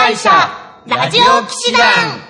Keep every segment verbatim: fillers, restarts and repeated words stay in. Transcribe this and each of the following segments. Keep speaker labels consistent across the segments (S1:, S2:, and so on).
S1: 会社ラジオ騎士団。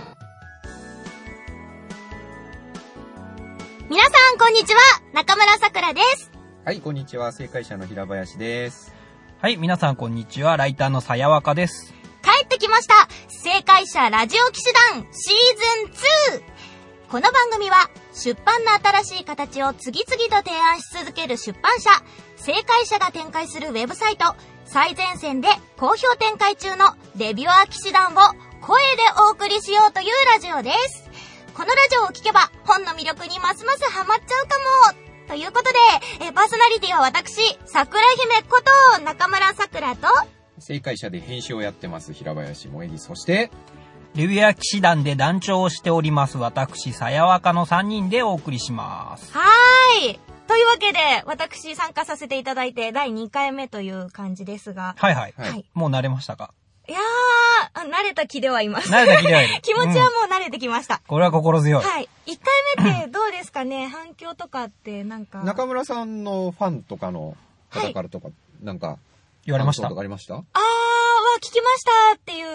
S2: 皆さんこんにちは、中村さくらです。
S3: はい、こんにちは、正解者の平林です。
S4: はい、皆さんこんにちは、ライターのさやわかです。
S2: 帰ってきました、正解者ラジオ騎士団シーズンツー。この番組は出版の新しい形を次々と提案し続ける出版社正解者が展開するウェブサイト、最前線で好評展開中のレビュアー騎士団を声でお送りしようというラジオです。このラジオを聞けば本の魅力にますますハマっちゃうかもということで、えパーソナリティは私桜姫こと中村さくらと、
S3: 正解者で編集をやってます平林萌木、そして
S4: レビュアー騎士団で団長をしております私さやわかのさんにんでお送りします。
S2: はーい、というわけで私参加させていただいてだいにかいめという感じですが、
S4: はいはい、
S2: はい、
S4: もう慣れましたか？
S2: いやー、慣れた気ではいます。
S4: 慣れた気ではいる。
S2: 気持ちはもう慣れてきました。
S4: うん、これは心強い。
S2: はい。いっかいめってどうですかね反響とかってなんか。
S3: 中村さんのファンとかの方からとか、はい、なんか
S4: 言われました。
S3: とかありました？
S2: あーは聞きましたっていう、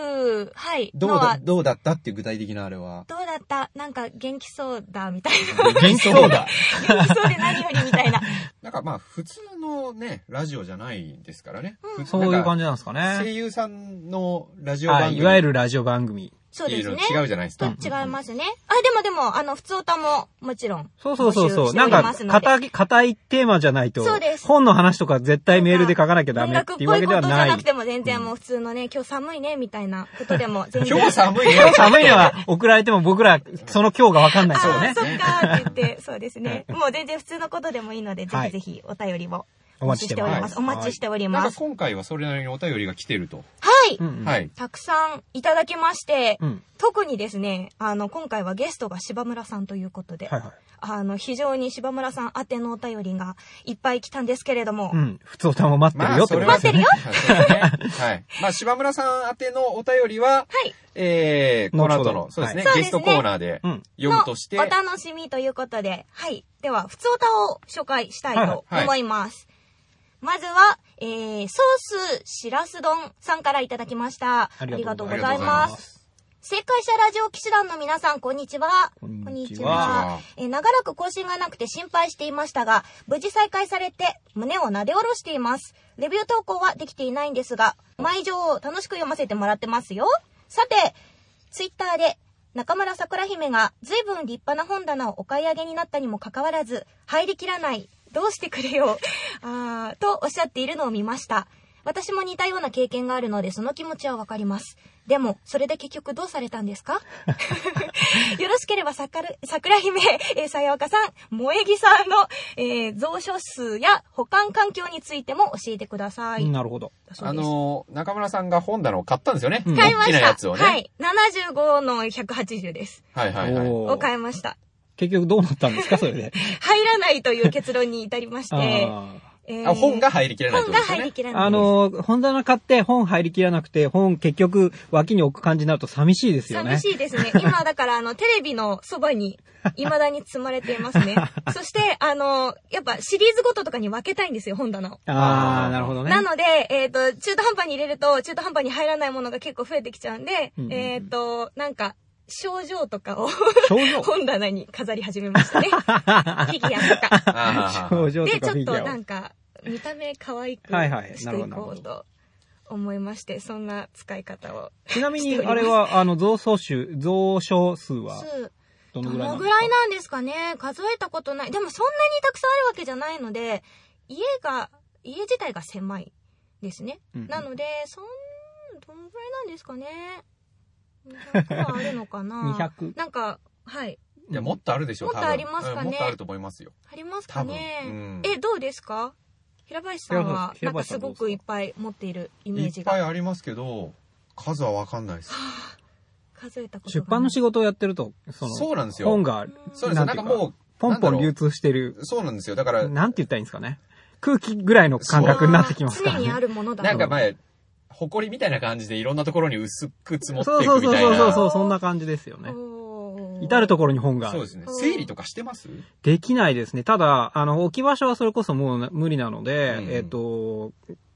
S2: はい。
S3: どうだ、どうだったっていう具体的なあれは。
S2: どうだったなんか元気そうだみたい
S4: な。元気そうだ。
S2: 元気そうで何よりみたいな。
S3: なんかまあ普通のね、ラジオじゃないですからね。
S4: うん、そういう感じなんですかね。
S3: 声優さんのラジオ番組。
S4: いわゆるラジオ番組。
S2: そうですね。
S3: 違うじゃないですか。
S2: 違いますね。あ、でもでも、あの、普通歌ももちろん。
S4: そうそうそうそう。なんか、硬い、硬いテーマじゃないと、そうです。本の話とか絶対メールで書かなきゃダメっていうわけではない。音楽っぽいことじゃなくて
S2: も全然もう普通のね、今日寒いね、みたいなことでも全然。
S3: 今日寒いね。
S4: 今日寒いのは送られても僕ら、その今日がわかんないですよね。
S2: あ、そっかーって言って、そうですね。もう全然普通のことでもいいので、ぜひぜひお便りを。お待ちしております。お待ちしております。
S3: なんか今回はそれなりにお便りが来てると。
S2: はい。
S3: うんうん、はい。
S2: たくさんいただきまして、
S4: うん、
S2: 特にですね、あの、今回はゲストが柴村さんということで、
S4: はいはい、
S2: あの、非常に柴村さん宛てのお便りがいっぱい来たんですけれども。
S4: うん。普通歌も待ってるよってこと
S2: ですね。待ってるよ
S3: はい。まあ、柴村さん宛てのお便りは、
S2: はい。
S3: えー、この後の、そうですね、はい、ゲストコーナーで読むとして。
S2: お楽しみということで、はい。では、普通歌を紹介したいと思います。はいはい、まずは、えー、ソースしらす丼さんからいただきました。ありがとうございます。正解者ラジオ騎士団の皆さん、こんにちは。
S4: こんにちは。
S2: えー、長らく更新がなくて心配していましたが、無事再開されて胸をなで下ろしています。レビュー投稿はできていないんですが、毎情を楽しく読ませてもらってますよ。さて、ツイッターで中村さくら姫が随分立派な本棚をお買い上げになったにもかかわらず、入りきらない。どうしてくれよあーとおっしゃっているのを見ました。私も似たような経験があるのでその気持ちはわかります。でもそれで結局どうされたんですか？よろしければさくら、さくら姫、えー、さやわかさん、萌木さんの、えー、蔵書数や保管環境についても教えてください。
S4: なるほど。
S3: あのー、中村さんが本棚を買ったんですよね。
S2: うん、買いました。
S3: 大きなやつをね。
S2: はい。ななじゅうごのひゃくはちじゅうです。
S3: はいはいはい。
S2: を買いました。
S4: 結局どうなったんですかそれで。
S2: 入らないという結論に至りまして。
S3: えー、あ、本が入りきらないってことですね。
S2: 本が入りきらない。
S4: あの、本棚買って本入りきらなくて、本結局脇に置く感じになると寂しいですよね。
S2: 寂しいですね。今だからあの、テレビのそばに未だに積まれていますね。そして、あの、やっぱシリーズごととかに分けたいんですよ、本棚を。
S4: ああ、なるほどね。
S2: なので、えっと、中途半端に入れると、中途半端に入らないものが結構増えてきちゃうんで、うんうん、えっと、なんか、症状とかを本棚に飾り始めましたね。フィギュアとか。
S4: 症状とか
S2: で、ちょっとなんか、見た目可愛くしていこうと思いまして、そんな使い方を。
S4: ちなみに、あれは、あの、蔵書数、蔵書数はどのぐらいなんですか？どの
S2: ぐらいなんですかね。数えたことない。でもそんなにたくさんあるわけじゃないので、家が、家自体が狭いですね。うん、なので、そん、どのぐらいなんですかね。にひゃくはあるのかな。
S4: にひゃく?
S2: なんか、はい。
S3: いや、もっとあるでしょ。
S2: もっとありますかね。
S3: もっとあると思いますよ。
S2: ありますかね。
S3: うん、
S2: え、どうですか？平林さんは、なんかすごくいっぱい持っているイメージが。
S3: いっぱいありますけど、数はわかんないです。
S2: 数えたこと
S4: 出版の仕事をやってると、
S3: その、そうなんですよ。
S4: 本が、
S3: そうですよ。なんかもう、
S4: ポンポン流通してる。
S3: そうなんですよ。だから、
S4: なんて言ったらいいんですかね。空気ぐらいの感覚になってきますからね。
S2: 常にあるものだ。
S3: なんか前、埃みたいな感じでいろんなところに薄く積もっていくみたいな。
S4: そうそうそうそうそう、そんな感じですよね。至るところに本がある。
S3: そうですね。整理とかしてます？
S4: できないですね。ただ、あの、置き場所はそれこそもう無理なので、うん、えっと、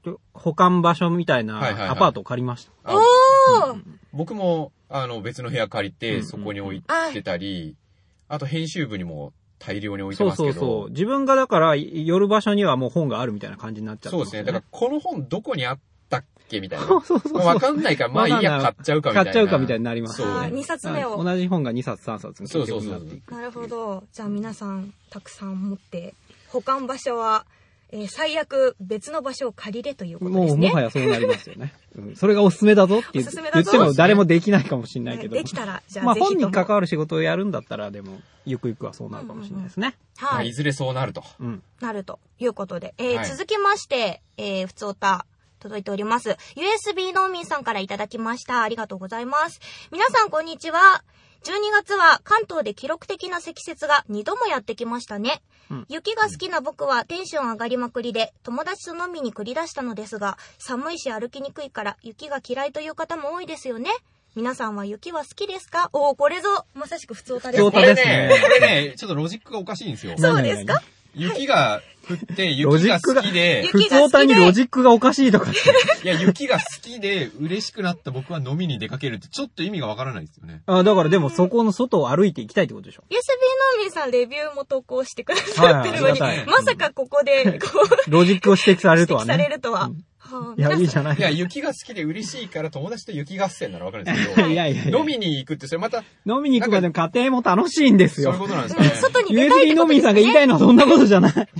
S4: 保管場所みたいなアパートを借りました。
S2: はいはいはい、おー、
S3: うん、僕も、あの、別の部屋借りて、そこに置いてたり、うんうん、あと編集部にも大量に置いてますけど。
S4: そうそうそう。自分がだから、寄る場所にはもう本があるみたいな感じになっちゃってます、ね。
S3: そうですね。だから、この本どこにあったっけみたいな。そうそうそう。わかんないから、まあいいや、買っちゃうかみたいな。
S4: 買っちゃうかみたいになります。
S2: そう、ね。にさつめを。
S4: 同じ本がにさつさんさつに
S3: 結局なっていく。
S2: なるほど。じゃあ皆さん、たくさん持って、保管場所は、えー、最悪別の場所を借りれということですね。
S4: もうもはやそうなりますよね。うん、それがおすすめだぞって言っても誰もできないかもしれないけど。
S2: できたら、じゃあ
S4: まあ本に関わる仕事をやるんだったら、でも、ゆくゆくはそうなるかもしれないですね。
S2: うんうんうん、はい。
S3: いずれそうなると。
S2: うん。なるということで。えーはい、続きまして、えー、ふつおた。届いております。ユーエスビー 農民さんからいただきました。ありがとうございます。皆さんこんにちは。じゅうにがつは関東で記録的な積雪がにどもやってきましたね。うん、雪が好きな僕はテンション上がりまくりで友達と飲みに繰り出したのですが、寒いし歩きにくいから雪が嫌いという方も多いですよね。皆さんは雪は好きですか？おー、これぞまさしく普通おたですね。
S3: これね、これね、ちょっとロジックがおかしいんですよ。
S2: そうですか？
S3: 雪が降って雪が好きで、
S4: 普通歌にロジックがおかしいとかって。
S3: いや、雪が好きで嬉しくなった僕は飲みに出かけるってちょっと意味がわからないですよね。
S4: あ、だからでもそこの外を歩いていきたいってことでしょ。
S2: ユーエスビー 農民さんレビューも投稿してくださってるのに、はいはい、まさかここでこう
S4: ロジックを指摘されるとはね。
S2: 指摘されるとは。うん
S4: いや、いいじゃない。
S3: いや、雪が好きで嬉しいから友達と雪合戦ならわかるんですけど、いやいやいや飲みに行くってそれまた、
S4: 飲みに行くまでの過程も楽しいんですよ。
S3: そういうことなんですね。
S2: 外に出たいってことですね。
S4: ユーエスビー 農民さんが言いたいのはそんなことじゃない。さあ、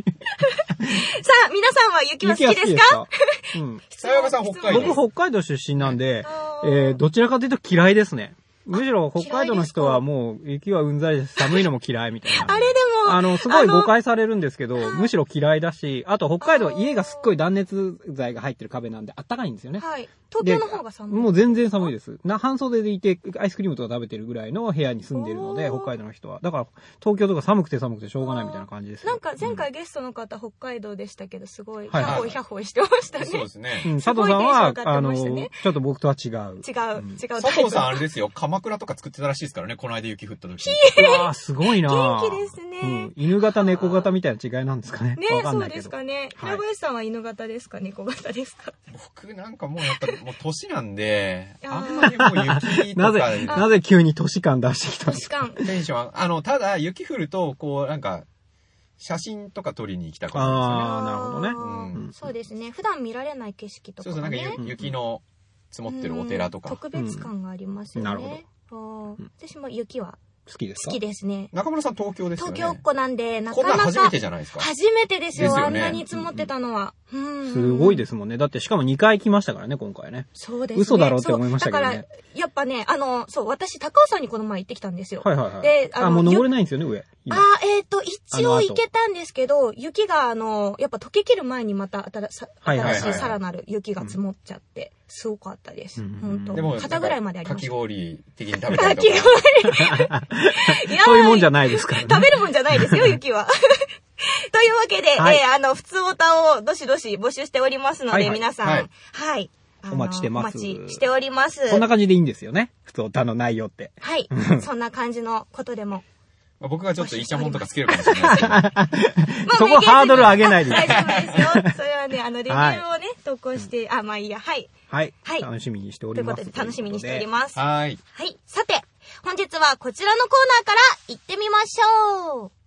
S2: 皆さんは雪は好きですか？
S3: うん。さやかさん北海道。
S4: 僕北海道出身なんで、えー、どちらかというと嫌いですね。むしろ北海道の人はもう雪はうんざりです。寒いのも嫌いみたいな。
S2: あれでも、
S4: あの、すごい誤解されるんですけど、むしろ嫌いだし、あと北海道は家がすっごい断熱材が入ってる壁なんであったかいんですよね。
S2: はい。東京の方が寒い。
S4: もう全然寒いです。な、半袖でいてアイスクリームとか食べてるぐらいの部屋に住んでるので、北海道の人は。だから東京とか寒くて寒くてしょうがないみたいな感じです。
S2: なんか前回ゲストの方、北海道でしたけど、すごい、ヒャホイヒャホイしてましたね。
S3: そうですね。
S4: うん、佐藤さんは、あの、ちょっと僕とは違う。違う、
S2: 違う。
S3: 佐藤さんあれですよ、鎌倉とか作ってたらしいですからね、この間雪降った時。
S4: わー、すごいな
S2: 元気ですね。
S4: うん、犬型猫型みたいな違いなんですかね。
S2: ね、そうですかね。平林さんは犬型ですか、猫型ですか？
S3: 僕なんかもうやっぱりもう年なんで、あんまりもう雪とか。
S4: なぜ、なぜ急に年感出してきたんですか？
S2: 年感。
S3: テンション、あの、ただ雪降ると、こうなんか、写真とか撮りに行きたくなるんですよね。
S4: ああ、なるほどね、
S2: うん。そうですね。普段見られない景色とかね。
S3: そうそう、なんか雪の積もってるお寺とか。
S2: 特別感がありますよね。
S4: なるほ
S2: ど。私も雪は
S4: 好きですか？
S2: 好きですね。
S3: 中村さん東京ですよね。
S2: 東京っ子なんで、なかなか。
S3: こんな初めてじゃないですか。
S2: 初めてですよ、あんなに積もってたのは。
S4: すごいですもんね。だってしかもにかい来ましたからね、今回ね。
S2: そうですね。
S4: 嘘だろうって思いましたけどね。
S2: だから、やっぱね、あの、そう、私、高尾山にこの前行ってきたんですよ。
S4: はいはいはい。
S2: で、
S4: あ、もう登れないんですよね、上。
S2: あ、えっと、一応行けたんですけど、雪が、あの、やっぱ溶けきる前にまた新しいさらなる雪が積もっちゃって、すごかったです。本当。でも、肩ぐらいまでありました。
S3: かき氷的に食べたりとか。
S2: かき氷
S4: そういうもんじゃないですからね。
S2: 食べるもんじゃないですよ、雪は。というわけで、はい、えー、あの、普通オタをどしどし募集しておりますので、はいはい、皆さん、はい。はい、
S4: お待ちしてます。
S2: お待ちしております。
S4: こんな感じでいいんですよね。普通オタの内容って。
S2: はい。そんな感じのことでも。
S3: 僕がちょっとイチャモンとかつけるかもしれないですけど。
S4: そこハードル上げないで。
S2: 大丈夫ですよ。それはね、あの、レビューをね、投稿して、あ、まあいいや。はい。
S4: はい。はい。楽しみにしております。
S2: ということで、楽しみにしております。
S3: はい。
S2: はい。さて、本日はこちらのコーナーから行ってみましょう。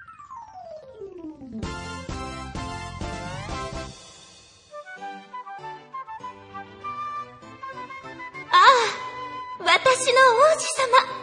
S2: ああ、私の王子様。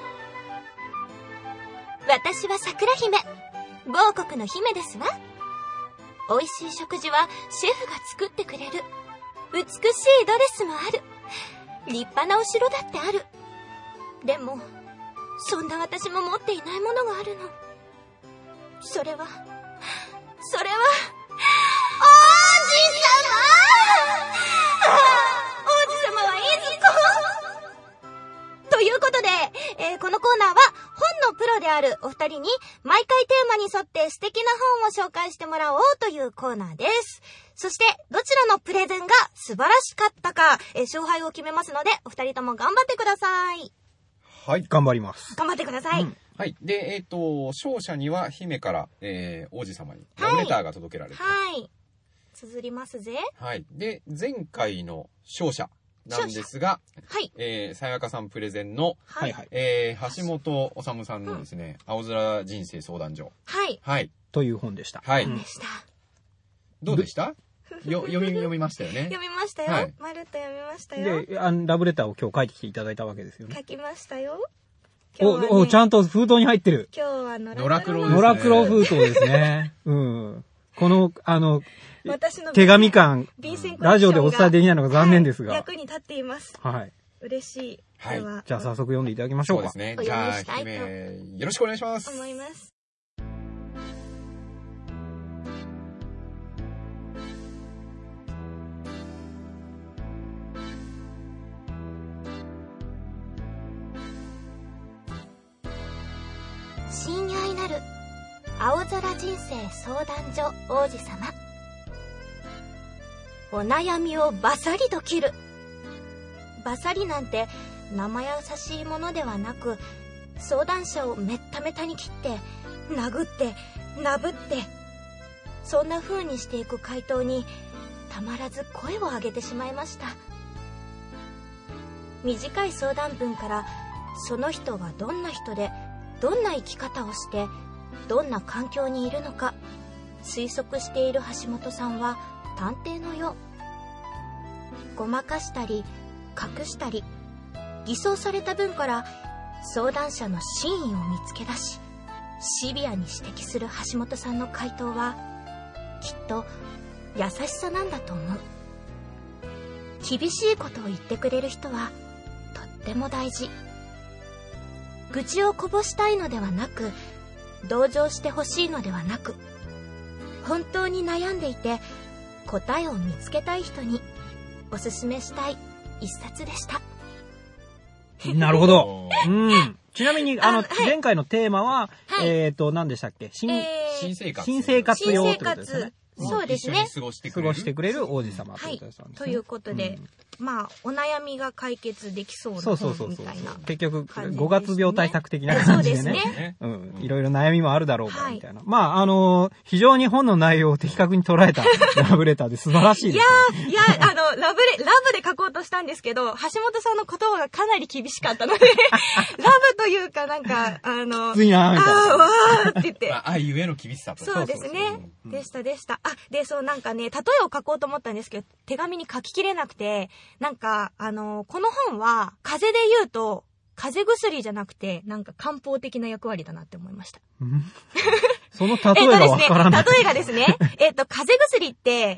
S2: 私は桜姫、某国の姫ですわ。美味しい食事はシェフが作ってくれる。美しいドレスもある。立派なお城だってある。でも、そんな私も持っていないものがあるの。それは、それは、王子様！王子様はいずこということで、えー、このコーナーは本のプロであるお二人に毎回テーマに沿って素敵な本を紹介してもらおうというコーナーです。そしてどちらのプレゼンが素晴らしかったか、えー、勝敗を決めますのでお二人とも頑張ってください。
S3: はい、
S4: 頑張ります。
S2: 頑張ってください。うん、
S3: はい。で、えっ、ー、と、勝者には姫から、えー、王子様にラブレターが届けられて、
S2: はい。 綴りますぜ。
S3: はい。で、前回の勝者なんですが、
S2: はい。
S3: えー、さやかさんプレゼンの、
S2: はいはい。
S3: えー、橋本治さんのですね、うん、青空人生相談所。
S2: はい。
S3: はい。
S4: という本でした。
S3: はい。
S2: でした。
S3: どうでしたよ、読み、読みましたよね。
S2: 読みましたよ。はい、まるっと読みましたよ。
S4: で、あの、ラブレターを今日書いてきていただいたわけですよね。
S2: 書きましたよ。
S4: お、ね、お、ちゃんと封筒に入ってる。
S2: 今日は
S3: 野良黒、
S4: 野良黒封筒ですね。うん。この、あの、私の手紙感、ラジオでお伝えできないのが残念ですが。
S2: はい、役に立っています。
S4: はい。
S2: 嬉しい。
S3: はい。
S4: じゃあ早速読んでいただきましょうか。
S3: そうですね。じゃあ、姫、よろしくお願いします。
S2: 思います。親愛なる青空人生相談所王子様、お悩みをバサリと切る。バサリなんて生優しいものではなく、相談者をめっためたに切って殴ってなぶって、そんな風にしていく回答にたまらず声を上げてしまいました。短い相談文からその人がどんな人でどんな生き方をしてどんな環境にいるのか推測している橋本さんは探偵のよう。ごまかしたり隠したり偽装された文から相談者の真意を見つけ出し、シビアに指摘する橋本さんの回答はきっと優しさなんだと思う。厳しいことを言ってくれる人はとっても大事。愚痴をこぼしたいのではなく、同情してほしいのではなく、本当に悩んでいて答えを見つけたい人におすすめしたい一冊でした。
S4: なるほど。うん。ちなみに、あの、あはい、前回のテーマは、はい、えっ、ー、と、何でしたっけ？新、
S3: えー、新生活。
S4: 新生活用ってことですね。
S2: そうですね。
S3: 過ごしてくれる。
S4: 過ごしてくれる王子様ということですね。
S2: はい。ということで、うん、まあ、お悩みが解決できそうな本みたいな。そうそうそうそう。
S4: 結局、ごがつ病対策的な感じでね。
S2: そうですね。
S4: うん。いろいろ悩みもあるだろうか、みたいな。はい、まあ、あのー、非常に本の内容を的確に捉えたラブレターで素晴らしいです、ね。
S2: いやー、いや、あの、ラブレ、ラブで書こうとしたんですけど、橋本さんの言葉がかなり厳しかったので、ラブというかなんか、あの、
S4: きついなーみたいな。
S2: あー、わーって言って。
S3: あ、ゆえの厳しさと。
S2: そうですね。でしたでした。あ、で、そう、なんかね、例えを書こうと思ったんですけど、手紙に書ききれなくて、なんか、あの、この本は、風邪で言うと、風邪薬じゃなくて、なんか漢方的な役割だなって思いました。
S4: その例えがわからない。
S2: えっとですね、例えがですね、えっと、風邪薬って、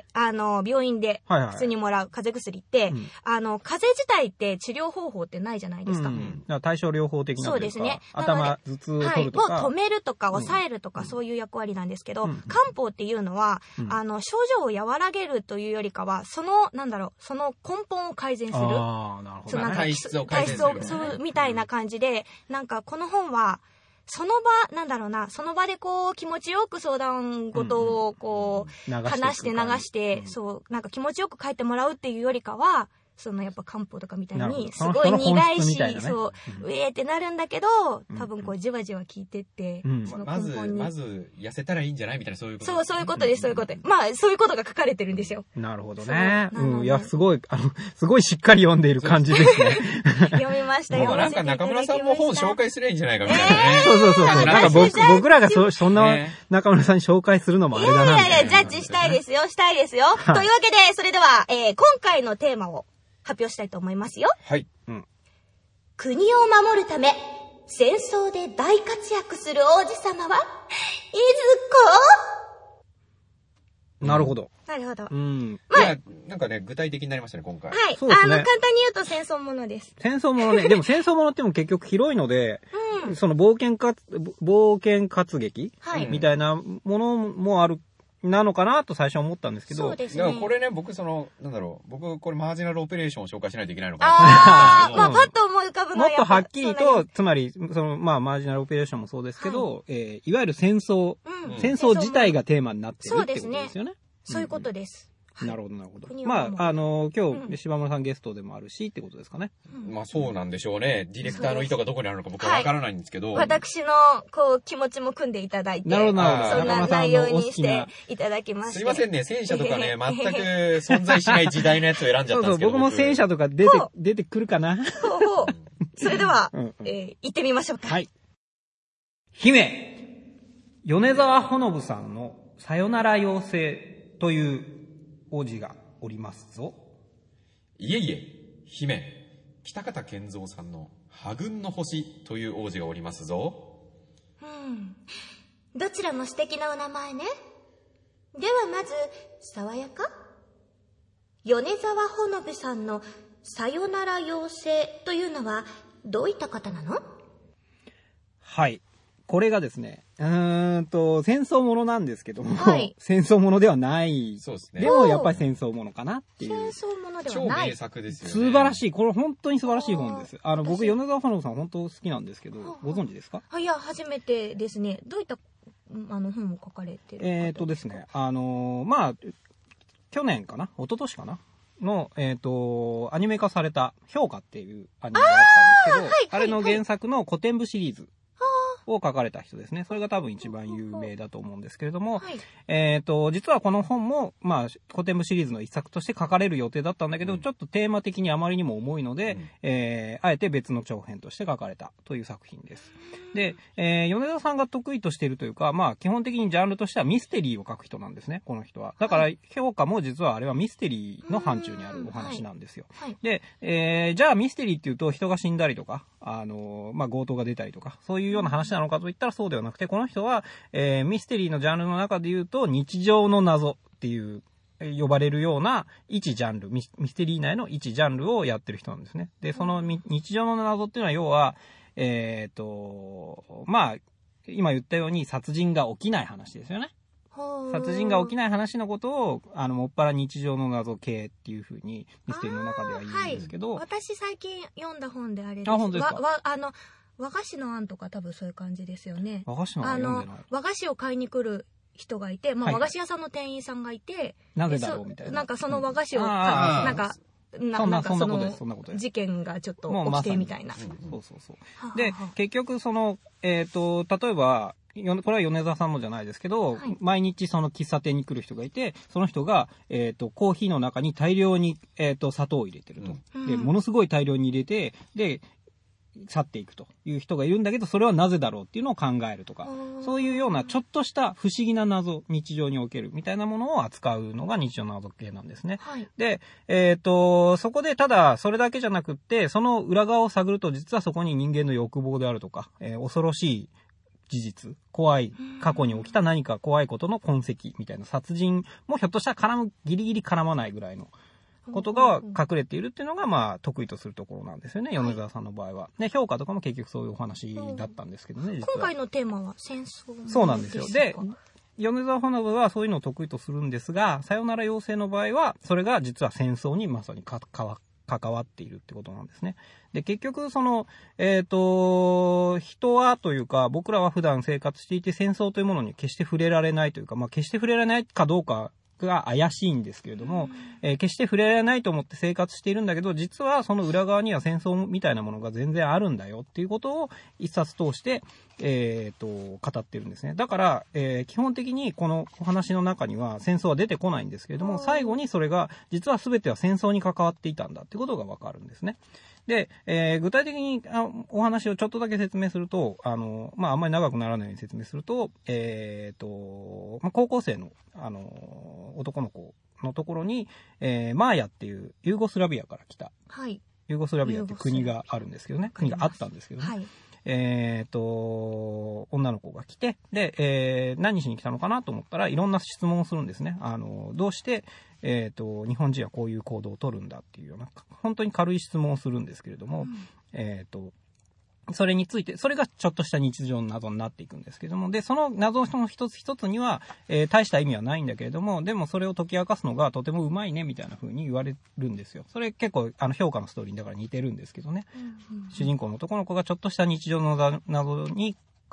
S2: あの、病院で普通にもらう風邪薬って、はいはい、あの、風邪自体って治療方法ってないじゃないですか。うん、
S4: だから対症療法的な。
S2: そうですね。
S4: 頭、頭痛を取るとか。
S2: はい、を止めるとか抑えるとか、うん、そういう役割なんですけど、うん、漢方っていうのは、うん、あの、症状を和らげるというよりかは、その、なんだろう、その根本を改善する。
S4: ああ、なるほど。
S3: まあ、体質を改善する、ね。
S2: 体質を、そう、みたいな感じで、なんかこの本は、その場、なんだろうな、その場でこう、気持ちよく相談事をこう、うんうん、話して流して、うん、そう、なんか気持ちよく書いてもらうっていうよりかは、そのやっぱ漢方とかみたいに、すごい苦いし、ね、そう、うん、うえーってなるんだけど、多分こう、じわじわ効いてって、
S3: うん、その根本にまず、まず、痩せたらいいんじゃないみたいな、そういうこと。
S2: そう、そういうことです、そういうこと。まあ、そういうことが書かれてるんですよ。
S4: なるほどね。うん、いや、すごい、あの、すごいしっかり読んでいる感じですね。
S2: 読みましたよ。
S3: なんか中村さんも本紹介すればいいんじゃないかみたいなね。
S4: そうそうそう。なんか僕、僕らがそ、そんな中村さんに紹介するのもあれだな。
S2: いやいやいや、ジャッジしたいですよ、したいですよ。というわけで、それでは、えー、今回のテーマを、発表したいと思いますよ。
S3: はい。うん、
S2: 国を守るため、戦争で大活躍する王子様は、いず
S4: こ？なるほど。
S2: なるほど。
S3: うん。まあ、いや、なんかね、具体的になりましたね、今回。
S2: はい。そうですね。あの、簡単に言うと戦争ものです。
S4: 戦争ものね。でも戦争ものっても結局広いので、うん、その冒険か、冒険活劇、はい、みたいなものもある。なのかなと最初思ったんですけど。
S2: そうですね。
S3: だからこれね、僕その、なんだろう、僕これマージナルオペレーションを紹介しないといけないのかな
S2: ああ、まあパッと思い浮かぶの
S4: はもっとはっきりと、つまり、その、まあマージナルオペレーションもそうですけど、はい、えー、いわゆる戦争、うん、戦争自体がテーマになってるってことですよね。
S2: そうですね。そういうことです。
S4: なるほど、なるほど。まあ、あの、今日、柴村さんゲストでもあるし、ってことですかね。
S3: うん、まあ、そうなんでしょうね。ディレクターの意図がどこにあるのか僕はわからないんですけど。はい、
S2: 私の、こう、気持ちも組んでいただいて。
S4: なるほど、なるほど。
S2: そんな内容にしていただきまして。
S3: すいませんね、戦車とかね、全く存在しない時代のやつを選んじゃったんですけど。そうそう、
S4: 僕も戦車とか出て、出てくるかな。
S2: ほうほう。それでは、うんうん、えー、行ってみましょうか。
S4: はい。姫、米沢ほのぶさんのさよなら妖精という王子がおりますぞ。
S3: いえいえ、姫、北方健三さんの破軍の星という王子がおりますぞ。
S2: うん。どちらも素敵なお名前ね。ではまず、爽やか？米沢ほのぶさんのさよなら妖精というのはどういった方なの？
S4: はい。これがですね、うーんと、戦争ものなんですけども、
S2: はい、
S4: 戦争ものではない。
S3: そうですね。
S4: でもやっぱり戦争ものかなっていう。
S2: 戦争ものではない。
S3: 超名作ですよね。
S4: 素晴らしい。これ本当に素晴らしい本です。あの、僕、米沢ほのぶさん本当好きなんですけど、ご存知ですか？
S2: いや、初めてですね。どういった、あの、本を書かれてる？
S4: えっとですね、あの、まあ、去年かな？一昨年かな？の、えっと、アニメ化された、評価っていうアニメがあったんですけど、あ、はいはいはい、あれの原作の古典部シリーズを書かれた人ですね。それが多分一番有名だと思うんですけれども、はい、えっと、実はこの本も、まあ、古典部シリーズの一作として書かれる予定だったんだけど、うん、ちょっとテーマ的にあまりにも重いので、うん、えー、あえて別の長編として書かれたという作品です。で、えー、米沢さんが得意としているというか、まあ、基本的にジャンルとしてはミステリーを書く人なんですね、この人は。だから、評価も実はあれはミステリーの範疇にあるお話なんですよ。はいはい、で、えー、じゃあミステリーっていうと人が死んだりとか、あの、まあ、強盗が出たりとか、そういうような話なのかといったらそうではなくて、この人は、えー、ミステリーのジャンルの中で言うと、日常の謎っていう、呼ばれるような一ジャンル、ミステリー内の一ジャンルをやってる人なんですね。で、その日常の謎っていうのは要は、えっと、まあ、今言ったように殺人が起きない話ですよね。殺人が起きない話のことを、あの、もっぱら日常の謎系っていう風にミステリーの中では言うんですけど。
S2: はい、私最近読んだ本であれです。
S4: あ、本当ですか？
S2: わ、わ、あの、和菓子の案とか多分そういう感じですよね。
S4: 和菓子の案読んでない。
S2: あの、和菓子を買いに来る人がいて、まあ、和菓子屋さんの店員さんがいて、
S4: なぜだろうみたいな。
S2: なんかその和菓子を、うん、なんか、ななんかその事件がちょっと起きてみたいな。
S4: そうそうそう。で、結局その、えっと、例えば、これは米沢さんのじゃないですけど、はい、毎日その喫茶店に来る人がいて、その人が、えっと、コーヒーの中に大量に、えっと、砂糖を入れてると、うん。で、ものすごい大量に入れて、で、去っていくという人がいるんだけど、それはなぜだろうっていうのを考えるとか、そういうようなちょっとした不思議な謎、日常におけるみたいなものを扱うのが日常の謎系なんですね。はい、で、えっと、そこでただそれだけじゃなくって、その裏側を探ると実はそこに人間の欲望であるとか、えー、恐ろしい事実、怖い、過去に起きた何か怖いことの痕跡みたいな殺人もひょっとしたら絡む、ギリギリ絡まないぐらいのことが隠れているっていうのが、まあ、得意とするところなんですよね、米沢さんの場合は。で、評価とかも結局そういうお話だったんですけどね、実は。
S2: 今回のテーマは戦争ですか？
S4: そうなんですよ。で、米沢ほのぶはそういうのを得意とするんですが、さよなら妖精の場合は、それが実は戦争にまさにかかわ関わっているってことなんですね。で、結局、その、えっと、人はというか、僕らは普段生活していて戦争というものに決して触れられないというか、まあ、決して触れられないかどうか、が怪しいんですけれども、えー、決して触れられないと思って生活しているんだけど、実はその裏側には戦争みたいなものが全然あるんだよっていうことを一冊通して、えー、と語ってるんですね。だから、えー、基本的にこのお話の中には戦争は出てこないんですけれども、最後にそれが実は全ては戦争に関わっていたんだっていうことがわかるんですね。で、えー、具体的にあお話をちょっとだけ説明すると、あの、まあ、あんまり長くならないように説明すると、えっと、まあ、高校生の、あの、男の子のところに、えー、マーヤっていうユーゴスラビアから来た、はい、ユーゴスラビアって国があるんですけどね、国があったんですけどね。はい、えっと、女の子が来て、で、えー、何しに来たのかなと思ったらいろんな質問をするんですね。あの、どうして、えっと、日本人はこういう行動を取るんだっていうような、本当に軽い質問をするんですけれども、うん、えっと、それについて、それがちょっとした日常の謎になっていくんですけども、で、その謎の一つ一つには、えー、大した意味はないんだけれども、でもそれを解き明かすのがとてもうまいね、みたいな風に言われるんですよ。それ結構、あの、評価のストーリーにだから似てるんですけどね。うんうんうん、主人公の男の子がちょっとした日常の謎に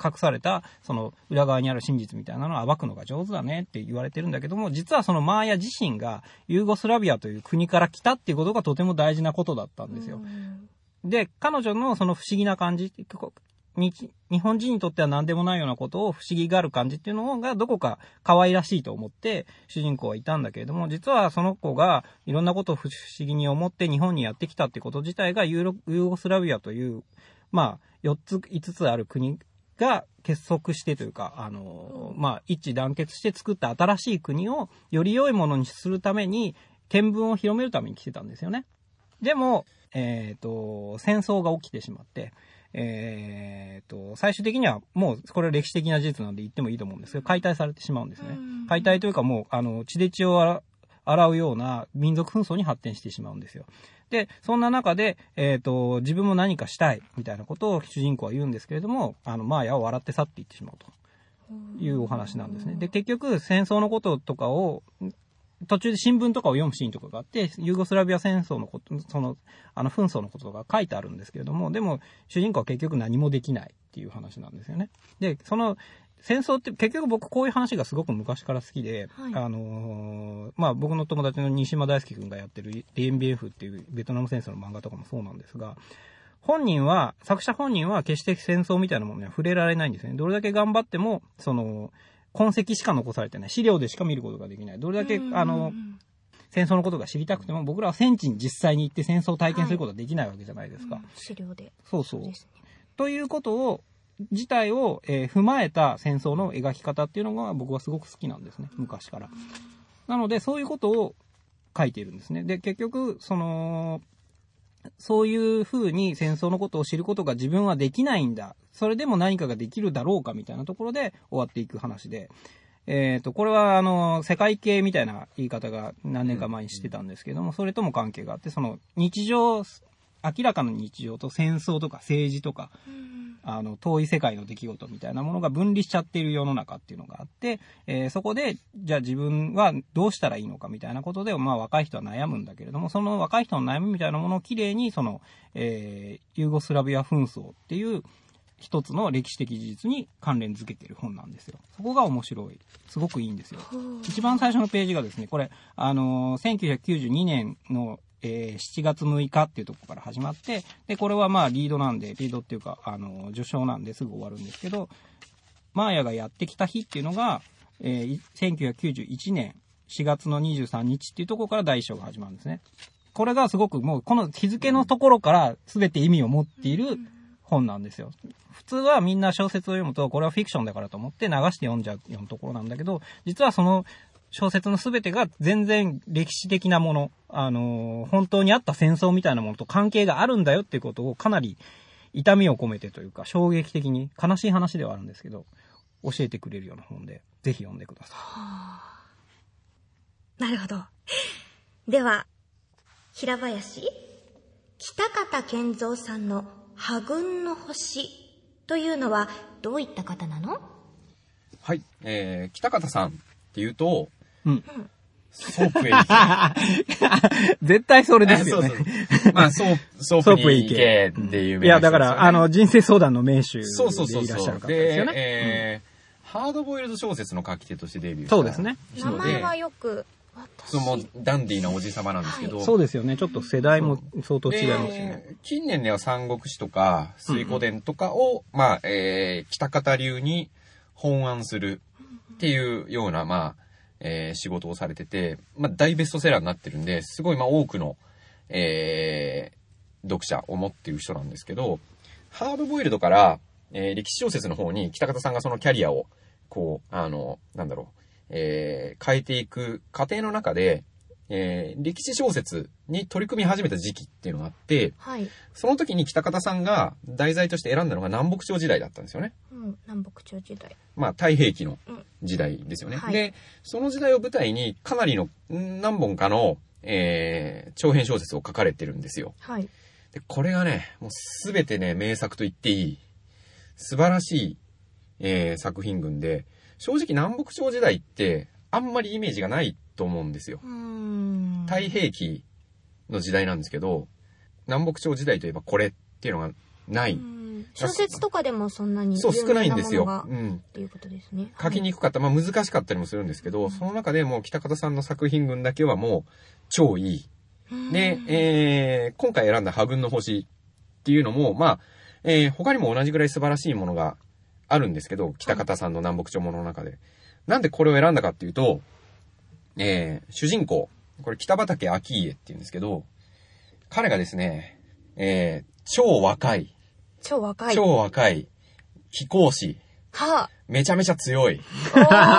S4: 隠された、その裏側にある真実みたいなのを暴くのが上手だねって言われてるんだけども、実はそのマーヤ自身がユーゴスラビアという国から来たっていうことがとても大事なことだったんですよ。で、彼女のその不思議な感じ、日, 日本人にとっては何でもないようなことを不思議がある感じっていうのがどこか可愛らしいと思って主人公はいたんだけれども、実はその子がいろんなことを不思議に思って日本にやってきたってこと自体がユーロ、ユーゴスラビアという、まあ、よっつ、いつつある国が結束してというか、あの、まあ、一致団結して作った新しい国をより良いものにするために、見聞を広めるために来てたんですよね。でも、えっと、戦争が起きてしまって、えー、と最終的にはもうこれは歴史的な事実なんで言ってもいいと思うんですけど、解体されてしまうんですね。解体というかもうあの血で血を洗うような民族紛争に発展してしまうんですよ。でそんな中で、えー、と自分も何かしたいみたいなことを主人公は言うんですけれども、あのマーヤを笑って去っていってしまうというお話なんですね。で結局戦争のこととかを途中で新聞とかを読むシーンとかがあって、ユーゴスラビア戦争のこと、その、あの、紛争のことが書いてあるんですけれども、でも、主人公は結局何もできないっていう話なんですよね。で、その、戦争って結局僕こういう話がすごく昔から好きで、はい、あのー、まあ、僕の友達の西島大輔くんがやってる ディーエヌビーエフ っていうベトナム戦争の漫画とかもそうなんですが、本人は、作者本人は決して戦争みたいなものには触れられないんですね。どれだけ頑張っても、その、痕跡しか残されてない。資料でしか見ることができない。どれだけ、あの、戦争のことが知りたくても、僕らは戦地に実際に行って戦争を体験することはできないわけじゃないですか。
S2: はい、うん、資料で。
S4: そうそう。そうですね。ということを、自体を、えー、踏まえた戦争の描き方っていうのが僕はすごく好きなんですね。昔から。なので、そういうことを書いているんですね。で、結局、その、そういう風に戦争のことを知ることが自分はできないんだ。それでも何かができるだろうかみたいなところで終わっていく話で。えっと、これはあの、世界系みたいな言い方が何年か前にしてたんですけども、それとも関係があって、その日常、明らかな日常と戦争とか政治とか、あの、遠い世界の出来事みたいなものが分離しちゃっている世の中っていうのがあって、えー、そこで、じゃあ自分はどうしたらいいのかみたいなことで、まあ若い人は悩むんだけれども、その若い人の悩みみたいなものをきれいに、その、えー、ユーゴスラビア紛争っていう一つの歴史的事実に関連づけている本なんですよ。そこが面白い。すごくいいんですよ。一番最初のページがですね、これ、あのー、せんきゅうひゃくきゅうじゅうにねんのえー、しちがつむいかっていうところから始まって、で、これはまあリードなんで、リードっていうか、あの、序章なんですぐ終わるんですけど、マーヤがやってきた日っていうのが、えー、せんきゅうひゃくきゅうじゅういちねんしがつのにじゅうさんにちっていうところから第一章が始まるんですね。これがすごくもう、この日付のところから全て意味を持っている本なんですよ。普通はみんな小説を読むと、これはフィクションだからと思って流して読んじゃうようなところなんだけど、実はその、小説のすべてが全然歴史的なもの、あのー、本当にあった戦争みたいなものと関係があるんだよっていうことをかなり痛みを込めてというか衝撃的に、悲しい話ではあるんですけど、教えてくれるような本で、ぜひ読んでください。はあ、
S2: なるほど。では、平林、北方健三さんの破軍の星というのはどういった方なの？
S3: はい、えー、北方さんっていうと、うん。ソープへ行
S4: け。絶対それですよね。
S3: そうそう。まあ、ソープ、ソープに行けっていう、
S4: ね。いや、だから、あの、人生相談の名手でいらっしゃる方ですよね。そうそうそうそう。で、
S3: えー、うん、ハードボイルド小説の書き手としてデビューした。
S4: そうですね。
S2: 名前はよく、
S3: そのダンディーなおじさまなんですけど、はい、
S4: そうですよね。ちょっと世代も相当違いますよね。
S3: 近年では三国志とか水滸伝とかを、うん、まあ、えー、北方流に翻案するっていうような、まあ、えー、仕事をされてて、まあ、大ベストセラーになってるんで、すごい、まあ、多くの、えー、読者を持ってる人なんですけど、ハードボイルドから、えー、歴史小説の方に北方さんがそのキャリアを、こう、あの、なんだろう、えー、変えていく過程の中で、えー、歴史小説に取り組み始めた時期っていうのがあって、
S2: はい、
S3: その時に北方さんが題材として選んだのが南北朝時代だったんですよね。
S2: うん、南北朝時代。
S3: まあ、太平記の時代ですよね。うん、はい、で、その時代を舞台にかなりの何本かの、えー、長編小説を書かれてるんですよ。
S2: はい。
S3: で、これがね、もうすべてね、名作と言っていい、素晴らしい、えー、作品群で、正直南北朝時代ってあんまりイメージがないと思うんですよ。
S2: うーん、
S3: 太平記の時代なんですけど、南北朝時代といえばこれっていうのがない。
S2: 小説とかでもそんなに
S3: そう、少ないんですよ。
S2: が
S3: うん。
S2: っていうことですね。
S3: 書きにくかった。まあ難しかったりもするんですけど、うん、その中でもう北方さんの作品群だけはもう超いい。で、えー、今回選んだ破軍の星っていうのも、まあ、えー、他にも同じぐらい素晴らしいものがあるんですけど、北方さんの南北朝ものの中で。なんでこれを選んだかっていうと、えー、主人公、これ北畠顕家っていうんですけど、彼がですね、えー、超若い。
S2: 超若い。
S3: 超若い。貴公子。
S2: はあ、
S3: めちゃめちゃ強い。っていう。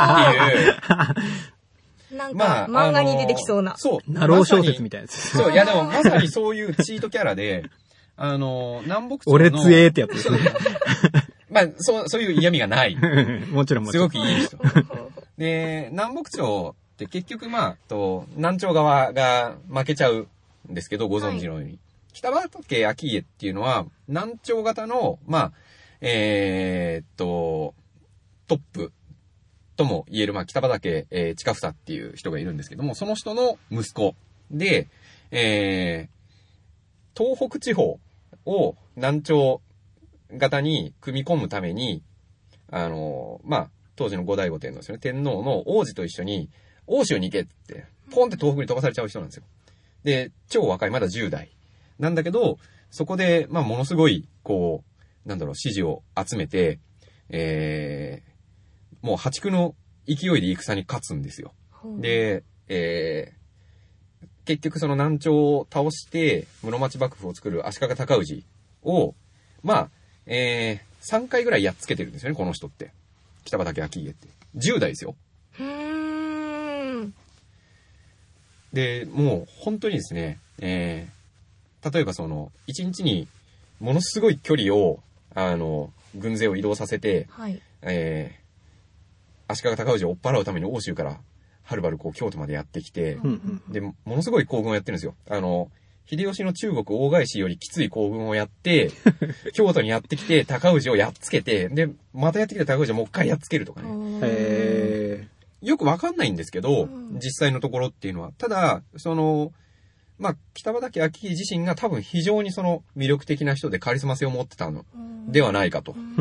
S2: なんか、まあ、漫画に出てきそうな。
S3: あのー、そう。
S4: ナロー小説みたいなやつ。
S3: そう、いやでもまさにそういうチートキャラで、あのー、南北朝の。
S4: 俺強えってやつですね。
S3: まあ、そう、そういう嫌味がない。
S4: もちろんもちろん。
S3: すごくいい人。で、南北朝って結局まあ、と、南朝側が負けちゃうんですけど、ご存知のように。はい、北畠顕家っていうのは、南朝型の、まあ、えー、っと、トップとも言える、まあ、北畠、えー、近房っていう人がいるんですけども、その人の息子で、えー、東北地方を南朝型に組み込むために、あの、まあ、当時の後醍醐天皇ですよね。天皇の王子と一緒に、欧州に行けって、ポンって東北に飛ばされちゃう人なんですよ。で、超若い、まだじゅう代。なんだけど、そこで、まあ、ものすごい、こう、なんだろう、支持を集めて、えー、もう破竹の勢いで戦に勝つんですよ。で、えー、結局その南朝を倒して、室町幕府を作る足利尊氏を、まあ、えー、さんかいぐらいやっつけてるんですよね、この人って。北畠顕家って。じゅう代ですよ。
S2: うーん。
S3: で、もう本当にですね、えー、例えばその、一日にものすごい距離を、あの、軍勢を移動させて、
S2: はい、
S3: えー、足利尊氏を追っ払うために欧州からはるばるこう京都までやってきて、
S4: うんうんうん、
S3: で、ものすごい行軍をやってるんですよ。あの、秀吉の中国大返しよりきつい行軍をやって、京都にやってきて、高氏をやっつけて、で、またやってきて高氏をもう一回やっつけるとかね。
S4: へ
S3: ーよくわかんないんですけど、実際のところっていうのは。ただ、その、まあ、北畠顕家自身が多分非常にその魅力的な人でカリスマ性を持ってたのではないかと。
S4: うん、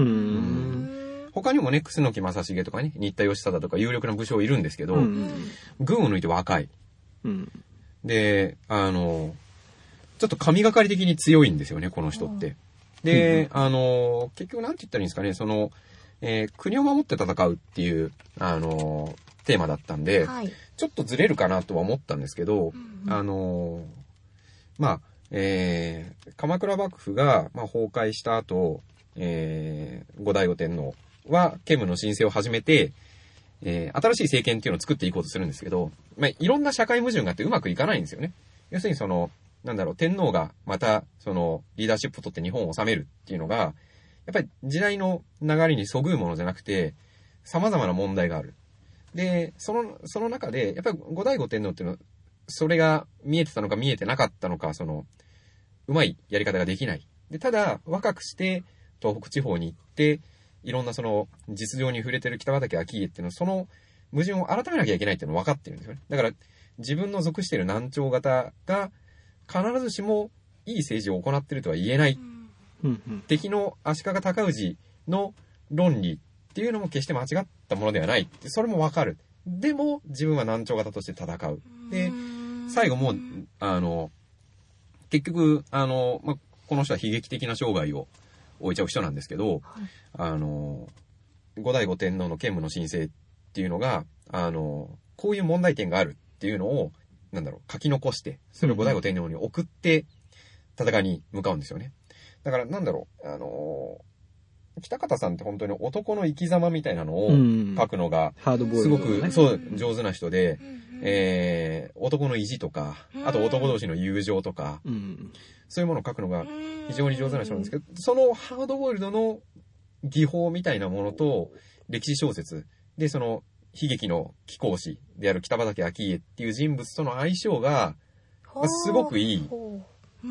S3: 他にもね、楠木正成とかね、新田義貞とか有力な武将いるんですけど、
S4: うん、
S3: 軍を抜いて若い。
S4: うん、
S3: で、あの、ちょっと神がかり的に強いんですよね、この人って。で、うん、あの、結局なんて言ったらいいんですかね、その、えー、国を守って戦うっていう、あの、テーマだったんで、
S2: はい、
S3: ちょっとずれるかなとは思ったんですけど、
S2: うんうん、
S3: あの、まあ、えー、鎌倉幕府が、まあ、崩壊した後、えー、後醍醐天皇は建武の申請を始めて、えー、新しい政権っていうのを作っていこうとするんですけど、まあ、いろんな社会矛盾があってうまくいかないんですよね。要するにその、なんだろう、天皇がまた、その、リーダーシップを取って日本を治めるっていうのが、やっぱり時代の流れにそぐうものじゃなくて、様々な問題がある。で、その、その中で、やっぱり後醍醐天皇っていうのは、それが見えてたのか見えてなかったのか、その、うまいやり方ができない。で、ただ、若くして、東北地方に行って、いろんなその、実情に触れてる北畠顕家っていうのは、その矛盾を改めなきゃいけないっていうのを分かってるんですよね。だから、自分の属している南朝型が、必ずしもいい政治を行っているとは言えない。
S4: うんうん、
S3: 敵の足利尊氏の論理っていうのも決して間違ったものではない。それも分かる。でも、自分は南朝型として戦う。で、最後もう、あの、結局、あの、ま、この人は悲劇的な生涯を終えちゃう人なんですけど、
S2: はい、
S3: あの、後醍醐天皇の建武の申請っていうのが、あの、こういう問題点があるっていうのを、なんだろう、書き残して、それを後醍醐天皇に送って、戦いに向かうんですよね。だから、なんだろう、あの、北方さんって本当に男の生き様みたいなのを書くのが、すごく、そう、上手な人で、えー、男の意地とか、あと男同士の友情とか、そういうものを書くのが非常に上手な人なんですけど、そのハードボイルドの技法みたいなものと、歴史小説で、その、悲劇の貴公子である北畠顕家っていう人物との相性が、まあ、すごくいい。うん、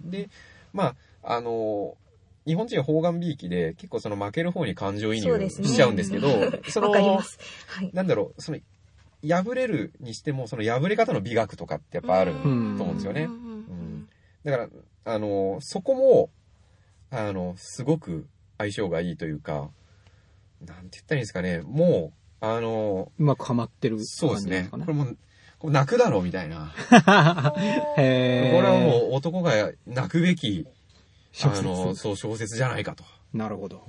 S3: で、まあ、あの、日本人は方眼美意気で結構その負ける方に感情移入しちゃうんですけど、その、はい、なんだろう、その、敗れるにしても、その敗れ方の美学とかってやっぱあると思うんですよね。うん、だから、あの、そこも、 あの、すごく相性がいいというか、なんて言ったらいいんですかね、もう、あの、
S4: うまくはまってる、
S3: そうですね。これも、これ泣くだろうみたいな。
S4: へー。
S3: これはもう男が泣くべき、
S4: 小説。
S3: あの、そう小説じゃないかと。
S4: なるほど。
S3: うん、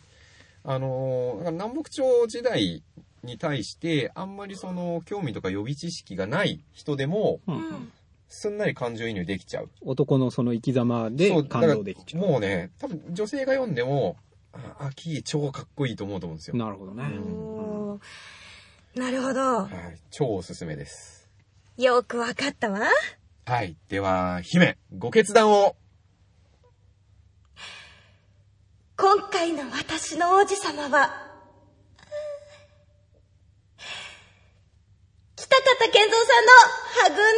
S3: あの、南北朝時代に対して、あんまりその、興味とか予備知識がない人でも、
S4: うん、
S3: すんなり感情移入できちゃう。
S4: 男のその生き様で感動できちゃう。
S3: もうね、多分女性が読んでも、あ、アキー超かっこいいと思うと思うんですよ。
S4: なるほどね。
S2: おー、なるほど。
S3: はい、超おすすめです。
S2: よくわかったわ。
S3: はい。では、姫、ご決断を。
S2: 今回の私の王子様は、北方健三さんの破軍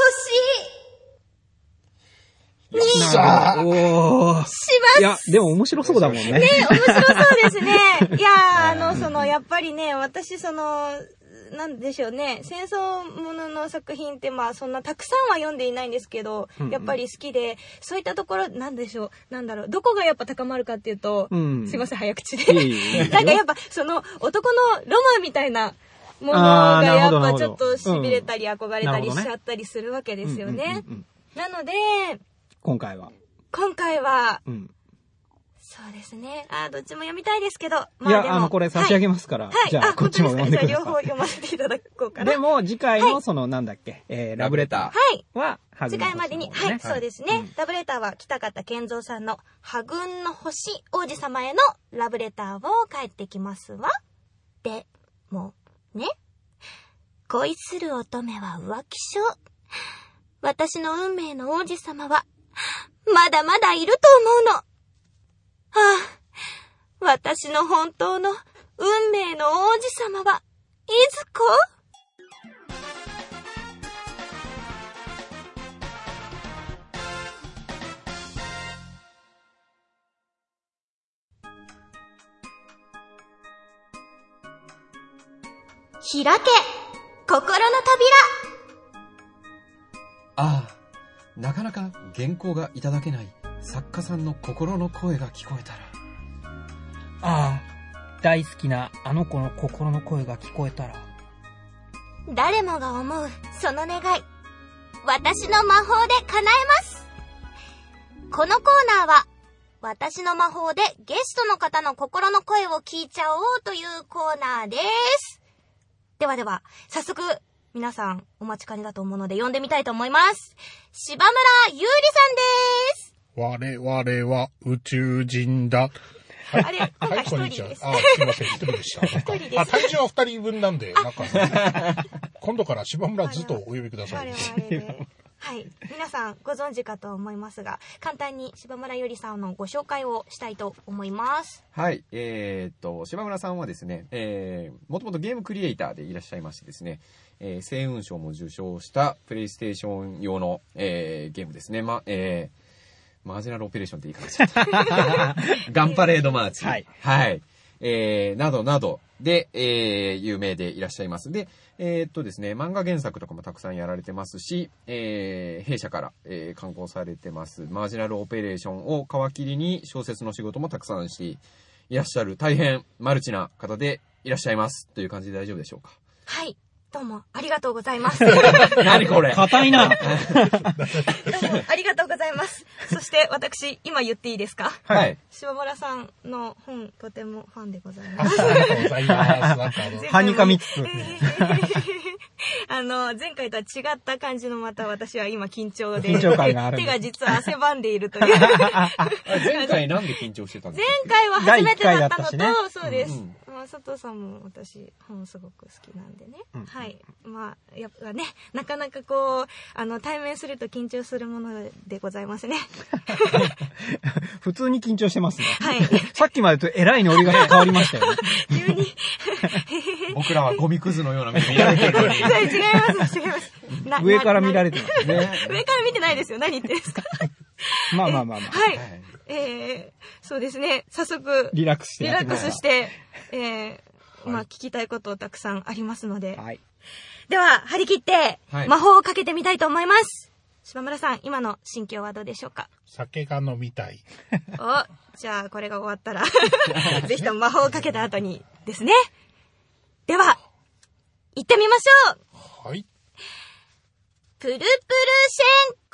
S2: の星に
S3: よっしゃー
S4: おー。
S2: します。
S4: いや、でも面白そうだもんね。
S2: ね、面白そうですね。いやー、あの、その、やっぱりね、私、その、なんでしょうね、戦争ものの作品ってまあそんなたくさんは読んでいないんですけど、うんうん、やっぱり好きで、そういったところなんでしょう、なんだろう、どこがやっぱ高まるかっていうと、うん、すいません早口でなんかやっぱその男のロマンみたいなものがやっぱちょっと痺れたり憧れたりしちゃったりするわけですよね。なので
S4: 今回は
S2: 今回は、
S4: うん、
S2: そうですね。あ、どっちも読みたいですけど。
S4: まあ、いや、あの、これ差し上げますから。はい、じゃあ、こっちも読んでください。
S2: じゃあ、両方読ませていただこうかな。
S4: でも、次回の、その、なんだっけ、えー、ラブレターは、
S2: はい。次回までに、はい、そうですね。ラブレターは、北方健三さんの、破軍の星王子様へのラブレターを返ってきますわ。でも、ね。恋する乙女は浮気症。私の運命の王子様は、まだまだいると思うの。はあ、私の本当の運命の王子様はいずこ？開け、心の扉。
S3: ああ、なかなか原稿がいただけない作家さんの心の声が聞こえたら。
S4: ああ、大好きなあの子の心の声が聞こえたら。
S2: 誰もが思うその願い、私の魔法で叶えます。このコーナーは、私の魔法でゲストの方の心の声を聞いちゃおうというコーナーです。ではでは、早速、皆さんお待ちかねだと思うので読んでみたいと思います。柴村ゆうりさんです。
S5: 我々は宇宙人だ。
S2: はい、あれ、今回一人です。
S5: はい、あ、すいません、一人でした。一人です。あ、体重は二人分なんで、なんか、今度から柴村ずっとお呼びください。
S2: はい。皆さんご存知かと思いますが、簡単に柴村ゆりさんのご紹介をしたいと思います。
S3: はい。えー、っと、柴村さんはですね、えー、もともとゲームクリエイターでいらっしゃいましてですね、えー、星雲賞も受賞したプレイステーション用の、えー、ゲームですね。ま、えー、マージナルオペレーションって言い方しちゃった。ガンパレードマーチ。はい。はい。えー、などなどで、えー、有名でいらっしゃいます。で、えー、っとですね、漫画原作とかもたくさんやられてますし、えー、弊社から、えー、刊行されてます、マージナルオペレーションを皮切りに小説の仕事もたくさんしていらっしゃる、大変マルチな方でいらっしゃいます。という感じで大丈夫でしょうか？
S2: はい。どうも、ありがとうございます。
S3: 何これ？
S4: 硬いな。
S2: どうも、ありがとうございます。そして、私、今言っていいですか？
S3: はい。
S2: 柴村さんの本、とてもファンでございます。
S5: ありがとうございます。
S4: はにかみつつ。
S2: あの、前回とは違った感じのまた私は今緊張で。
S4: 緊張感がある。
S2: 手が実は汗ばんでいるという。
S3: 前回なんで緊張してたんですか？
S2: 前回は初めてだったのと、
S4: ね、
S2: そうです。うんまあ、佐藤さんも私、本すごく好きなんでね。うん、はい。まあ、やっぱね、なかなかこう、あの、対面すると緊張するものでございますね。
S4: 普通に緊張してますね。
S2: はい。
S4: さっきまでとえらいノリが変わりましたよね。
S2: 急に。
S3: 僕らはゴミくずのような目で見られてるのに。
S2: 違います、違います。
S4: 上から見られてますね。
S2: 上から見てないですよ。何言ってんですか？
S4: まあまあまあまあ。
S2: はい。えー、そうですね。早速、
S4: リラックスして。
S2: リラックスして、えー、まあ聞きたいことたくさんありますので。
S4: はい。
S2: では、張り切って、魔法をかけてみたいと思います。 島村さん、今の心境はどうでしょうか？
S5: 酒が飲みたい。
S2: お、じゃあこれが終わったら、ぜひとも魔法をかけた後にですね。では、行ってみましょう。
S5: はい。
S2: プルプルシェンコ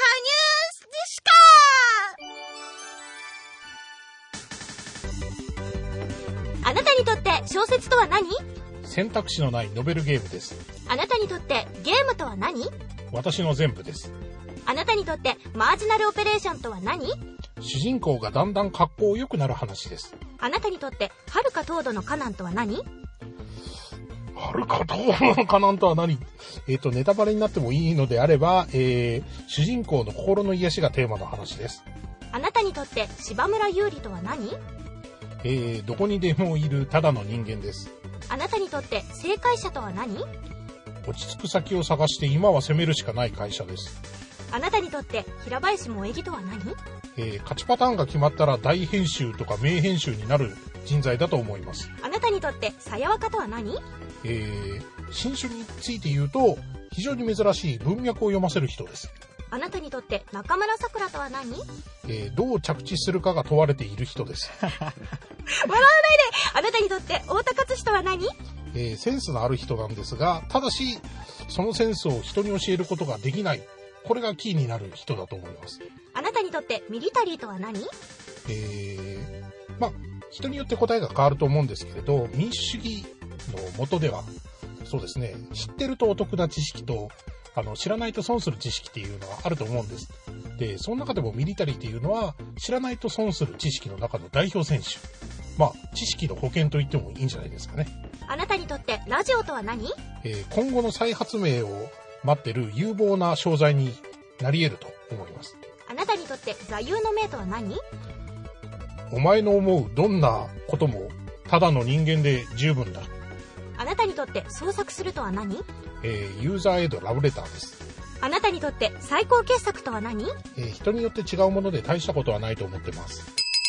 S2: 羽生シカ。あなたにとって小説とは何？
S5: 選択肢のないノベルゲームです。
S2: あなたにとってゲームとは何？
S5: 私の全部です。
S2: あなたにとってマージナルオペレーションとは何？
S5: 主人公がだんだん格好良くなる話です。
S2: あなたにとって遥か東土のカナンとは何？
S5: 遥か東土のカナンとは何？えっと、ネタバレになってもいいのであれば、えー、主人公の心の癒しがテーマの話です。
S2: あなたにとって柴村優里とは何？
S5: えー、どこにでもいるただの人間です。
S2: あなたにとって正解者とは何？
S5: 落ち着く先を探して今は攻めるしかない会社です。
S2: あなたにとって平林萌木とは何？
S5: えー、勝ちパターンが決まったら大編集とか名編集になる人材だと思います。
S2: あなたにとってさやわかとは何？
S5: えー、新種について言うと非常に珍しい文脈を読ませる人です。
S2: あなたにとって中村さくらとは何？
S5: えー、どう着地するかが問われている人です。
S2: 笑わないで。あなたにとって太田勝志とは何？
S5: えー、センスのある人なんですが、ただしそのセンスを人に教えることができない、これがキーになる人だと思います。
S2: あなたにとってミリタリーとは何？
S5: えー、まあ人によって答えが変わると思うんですけれど、民主主義の元ではそうですね、知ってるとお得な知識とあの知らないと損する知識っていうのはあると思うんです。で、その中でもミリタリーっていうのは知らないと損する知識の中の代表選手、まあ知識の保険と言ってもいいんじゃないですかね。
S2: あなたにとってラジオとは何？
S5: えー、今後の再発明を待ってる有望な商材になり得ると思います。
S2: あなたにとって座右の銘とは何？
S5: お前の思うどんなこともただの人間で十分だ。
S2: あなたにとって創作するとは何？
S5: えー、ユーザーへのラブレターです。
S2: あなたにとって最高傑作とは何？
S5: えー、人によって違うもので大したことはないと思ってます。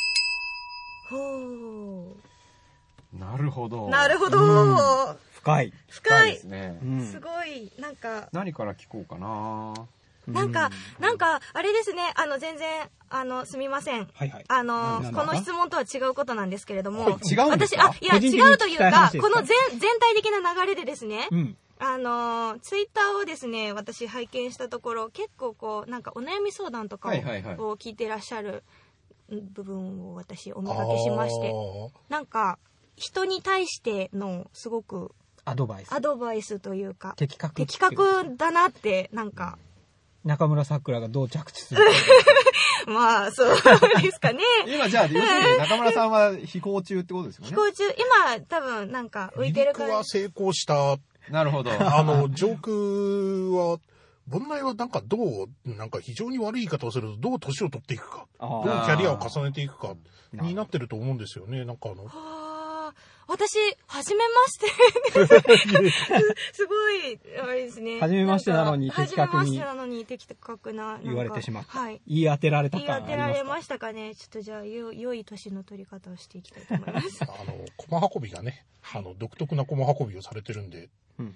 S2: ほ
S3: ー。なるほど。
S2: なるほど。
S4: 深い。
S2: 深い。
S3: ですね。
S4: うん、
S2: すごい、なんか。
S3: 何から聞こうかな。
S2: なんか、なんか、あれですね、あの、全然、あの、すみません。
S4: はいはい。
S2: あの、この質問とは違うことなんですけれども。
S3: 違うんですか？
S2: 私、あ、いや、違うというか、この全、全体的な流れでですね、うん、あの、ツイッターをですね、私拝見したところ、結構こう、なんかお悩み相談とかを、はいはいはい、を聞いてらっしゃる部分を私お見かけしまして、なんか、人に対してのすごく、
S4: アドバイス。
S2: アドバイスというか、
S4: 的確。
S2: 的確だなって、なんか、
S4: 中村さくらがどう着地するか。
S2: まあ、そうですかね。
S3: 今じゃあ、要するに中村さんは飛行中ってことですよね。
S2: 飛行中、今多分なんか浮いてるから。
S5: 離陸は成功した。
S3: なるほど。
S5: あの、上空は、盆内はなんかどう、なんか非常に悪い言い方をすると、どう年を取っていくか、どうキャリアを重ねていくかになってると思うんですよね。なんかあの。
S2: 私、はじめましてすごい、あれですね。
S4: はじめましてなのに的確に。
S2: はじめましてなのに的確な。
S4: 言われてしまった。
S2: はい。
S4: 言い当てられたか。
S2: 言い当てられましたかね。ちょっとじゃあ、よ、良い年の取り方をしていきたいと思います。
S5: あの、駒運びがね、あの、独特な駒運びをされてるんで。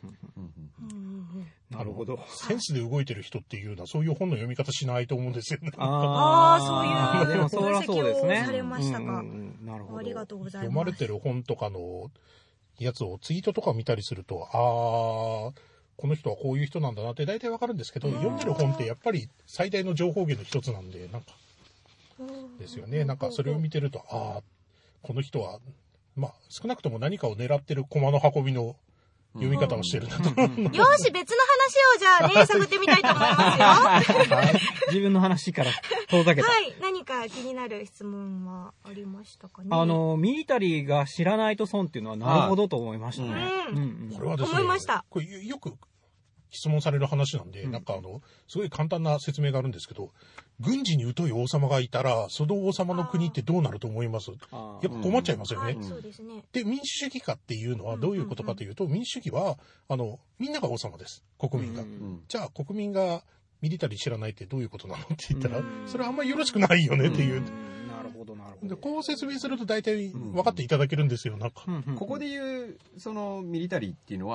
S4: なるほど。
S5: センスで動いてる人っていうのは、そういう本の読み方しないと思うんですよね。
S2: ああ、そういう。
S4: でもそりゃそうですね。
S2: されましたか。
S4: なるほど。
S2: ありがとうございます。
S5: 読まれてる本とかのやつをツイートとか見たりすると、ああ、この人はこういう人なんだなって大体わかるんですけど、読んでる本ってやっぱり最大の情報源の一つなんで、なんか、ですよね。なんかそれを見てると、ああ、この人は、まあ、少なくとも何かを狙ってる駒の運びの読み方をしてるなと。よ
S2: し、別の話をじゃあね、探ってみたいと思いますよ。
S4: 自分の話から遠ざけた。
S2: はい。何か気になる質問はありましたかね。
S4: あの、ミリタリーが知らないと損っていうのはなるほどと思いましたね。
S2: うん。
S5: これはですね、
S2: 思いました。
S5: これよく質問される話なんで、うん、なんかあの、すごい簡単な説明があるんですけど、軍事に疎い王様がいたら、その王様の国ってどうなると思います？やっぱ困っちゃいますよね。
S2: うんはい、そうですね。
S5: で、民主主義化っていうのはどういうことかというと、うんうんうん、民主主義は、あの、みんなが王様です。国民が。うんうん、じゃあ、国民がミリタリー知らないってどういうことなのって言ったら、それはあんまりよろしくないよねっていう。うん
S4: うんなるほどなるほど。
S5: でこう説明すると大体分かっていただけるんですよ、なんか。
S3: ここで言う、そのミリタリーっていうのは、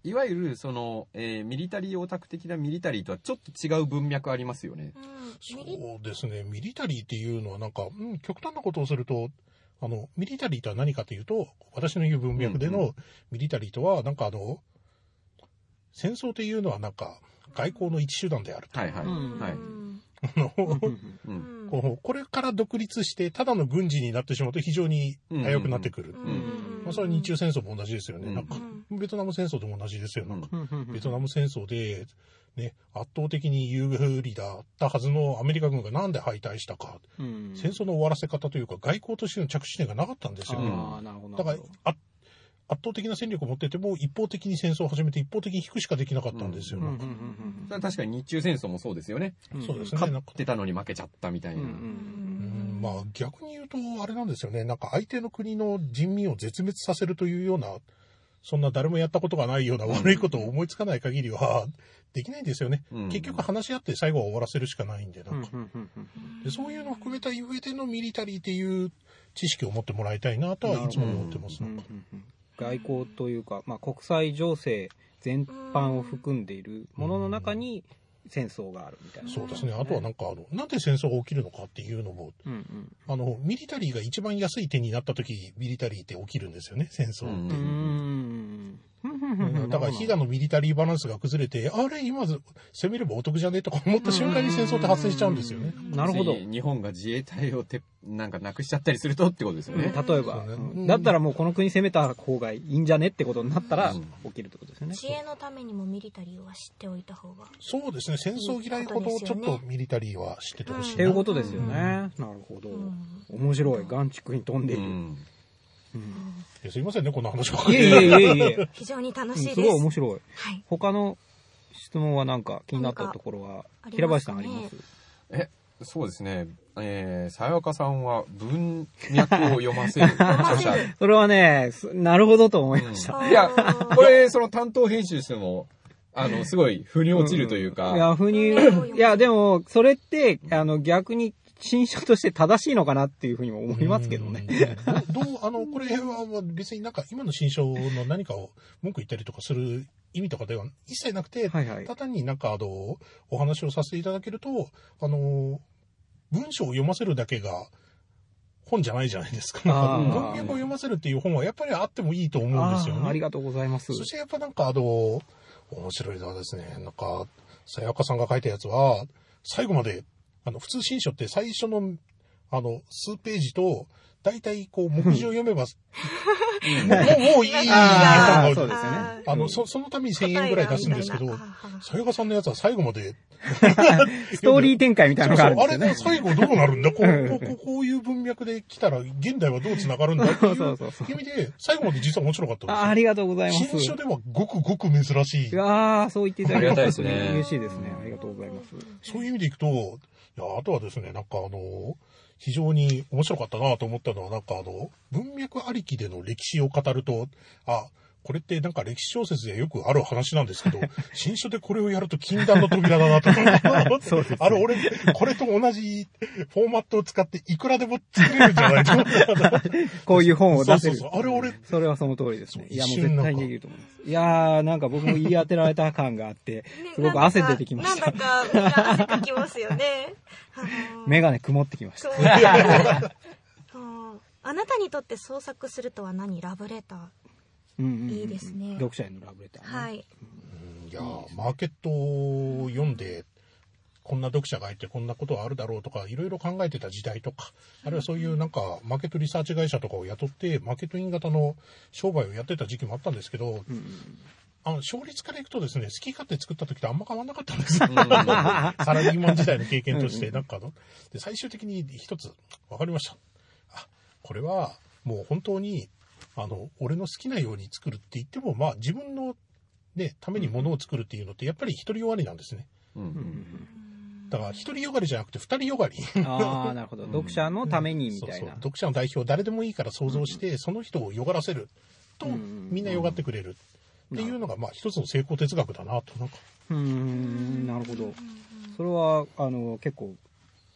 S3: いわゆるその、えー、ミリタリーオタク的なミリタリーとはちょっと違う文脈ありますよね。
S2: うん、
S5: そうですね。ミリタリーっていうのはなんか、うん、極端なことをすると、あの、ミリタリーとは何かというと、私の言う文脈でのミリタリーとは、なんかあの、戦争というのはなんか、外交の一手段であると。
S3: はいはい。
S2: うん
S3: はい。
S5: あの、
S3: うん
S5: こうこれから独立して、ただの軍事になってしまうと非常に危うくなってくる。
S3: うん
S5: まあ、それは日中戦争も同じですよね。
S3: うん
S5: なんか、ベトナム戦争でも同じですよ。なんか、
S4: うん
S5: ベトナム戦争で、ね、圧倒的に有利だったはずのアメリカ軍がなんで敗退したか。
S4: うん
S5: 戦争の終わらせ方というか、外交としての着地点がなかったんですよね。
S4: ああ、なるほど。
S5: だから、あ圧倒的な戦力を持ってても、一方的に戦争を始めて、一方的に引くしかできなかったんですよ。
S4: うんうん
S5: なんか
S3: それは確かに日中戦争もそうですよね。
S4: うん
S5: そうですね。
S3: 勝
S5: なんか
S3: ってたのに負けちゃったみたいな。
S4: うんうん
S5: うんまあ逆に言うと、あれなんですよね。なんか相手の国の人民を絶滅させるというような、そんな誰もやったことがないような悪いことを思いつかない限りは、できないんですよね。
S3: うん
S5: 結局話し合って最後は終わらせるしかないんで、なんか。
S4: うんうんうん
S5: でそういうのを含めた上でのミリタリーっていう知識を持ってもらいたいなとはいつも思ってます。なんか
S4: うんうんうん外交というか、まあ、国際情勢全般を含んでいるものの中に戦争があるみたいな、
S5: そうですね。あとはなんかあの、なんで戦争が起きるのかっていうのも、
S4: うんうん
S5: あの、ミリタリーが一番安い手になった時、ミリタリーって起きるんですよね、戦争って。
S3: うん
S4: うーん
S5: だから、比嘉のミリタリーバランスが崩れて、あれ、今、攻めればお得じゃねとか思った瞬間に戦争って発生しちゃうんですよね。
S4: なるほど。
S3: 日本が自衛隊をてなんかなくしちゃったりするとってことですよね。
S4: 例えば、
S5: そうね
S4: うんだったらもうこの国攻めた方がいいんじゃねってことになったら
S3: うん
S4: 起きるってことですよね。
S2: 知恵のためにもミリタリーは知っておいた方が。
S5: そうですね、戦争嫌いほどちょっとミリタリーは知っててほしいな。
S4: っていうことですよね。なるほど。面白い。眼蓄に飛んでいる。
S3: うん
S5: いやすいませんね、こんな話ばっかり。
S4: いえいえいえいえ。
S2: 非常に楽しいです。
S4: すごい面白い。
S2: はい。
S4: 他の質問はなんか気になったところは、
S2: 何か
S4: 平林さんあります？
S3: え、そうですね。えー、さやかさんは文脈を読ませる著者。
S4: それはね、すなるほどと思いました。
S3: いや、これ、その担当編集しても、あの、すごい、腑に落ちるというか。
S4: いや、ふに、いや、でも、それって、あの、逆に、新書として正しいのかなっていうふうにも思いますけどね。
S5: うんどう、あの、これは別になんか今の新書の何かを文句言ったりとかする意味とかでは一切なくて、
S4: はいはい
S5: ただ単になんかあの、お話をさせていただけると、あの、文章を読ませるだけが本じゃないじゃないですか。
S4: あー
S5: 文脈を読ませるっていう本はやっぱりあってもいいと思うんですよね。
S4: あーありがとうございます。
S5: そしてやっぱなんかあの、面白いのはですね、なんか、さやかさんが書いたやつは、最後まで、あの、普通新書って最初の、あの、数ページと、大体こう、目次を読めば、もう、もういい
S4: あー
S5: 本が
S4: そうですよね。
S5: あの、そ、そのためにせんえんぐらい出すんですけど、さやかさんのやつは最後まで、
S4: ストーリー展開みたいなのがあるんですよね。
S5: そうそうあれね、最後どうなるんだこうこうこうこういう文脈で来たら、現代はどう繋がるんだっていう
S4: そうそうそう
S5: 意味で、最後まで実は面白かったんですよ。
S4: あありがとうございます。
S5: 新書ではごくごく珍しい。
S4: いやーそう言っていただけると
S3: ありがたいですね
S4: 嬉しいですね。ありがとうございます。
S5: そういう意味でいくと、いや、あとはですね、なんかあの、非常に面白かったなと思ったのは、なんかあの、文脈ありきでの歴史を語ると、あ、これってなんか歴史小説でよくある話なんですけど、新書でこれをやると禁断の扉だなと思って。
S4: そうですね
S5: あれ、俺、これと同じフォーマットを使っていくらでも作れるんじゃないと思って。
S4: こういう本を出せる。
S5: そうそうそう。あれ、俺、
S4: それはその通りですね。
S5: そう
S4: いや、もう
S5: 一瞬なんか
S4: 絶対にできると思います。いやー、なんか僕も言い当てられた感があって、すごく汗出てきました。
S2: なんだか、なんだか汗かきますよね。あのー
S4: メガネ曇ってきました。
S2: そうそうあなたにとって創作するとは何？ラブレター。
S4: うんうんうん
S2: いいですね
S4: 読者へのラブレターね。
S2: はい。
S5: いや、マーケットを読んで、こんな読者がいてこんなことがあるだろうとか、いろいろ考えてた時代とか、あるいはそういうなんか、マーケットリサーチ会社とかを雇って、マーケットイン型の商売をやってた時期もあったんですけど、
S4: うんうん
S5: あの、勝率からいくとですね、好き勝手作った時とあんま変わんなかったんですよ。サラリーマン時代の経験として、なんかあの、で、最終的に一つ、わかりました。あ、これは、もう本当に、あの、俺の好きなように作るって言っても、まあ自分のね、ためにものを作るっていうのって、やっぱり一人よがりなんですね。
S3: うん
S5: だから一人よがりじゃなくて二人よがり。
S4: ああ、なるほど。読者のためにみたいな。
S5: そうそう読者の代表誰でもいいから想像して、その人をよがらせると、
S4: うん
S5: みんなよがってくれるっていうのが、まあ一つの成功哲学だなと、なんか。
S4: うーん、なるほど。それは、あの、結構、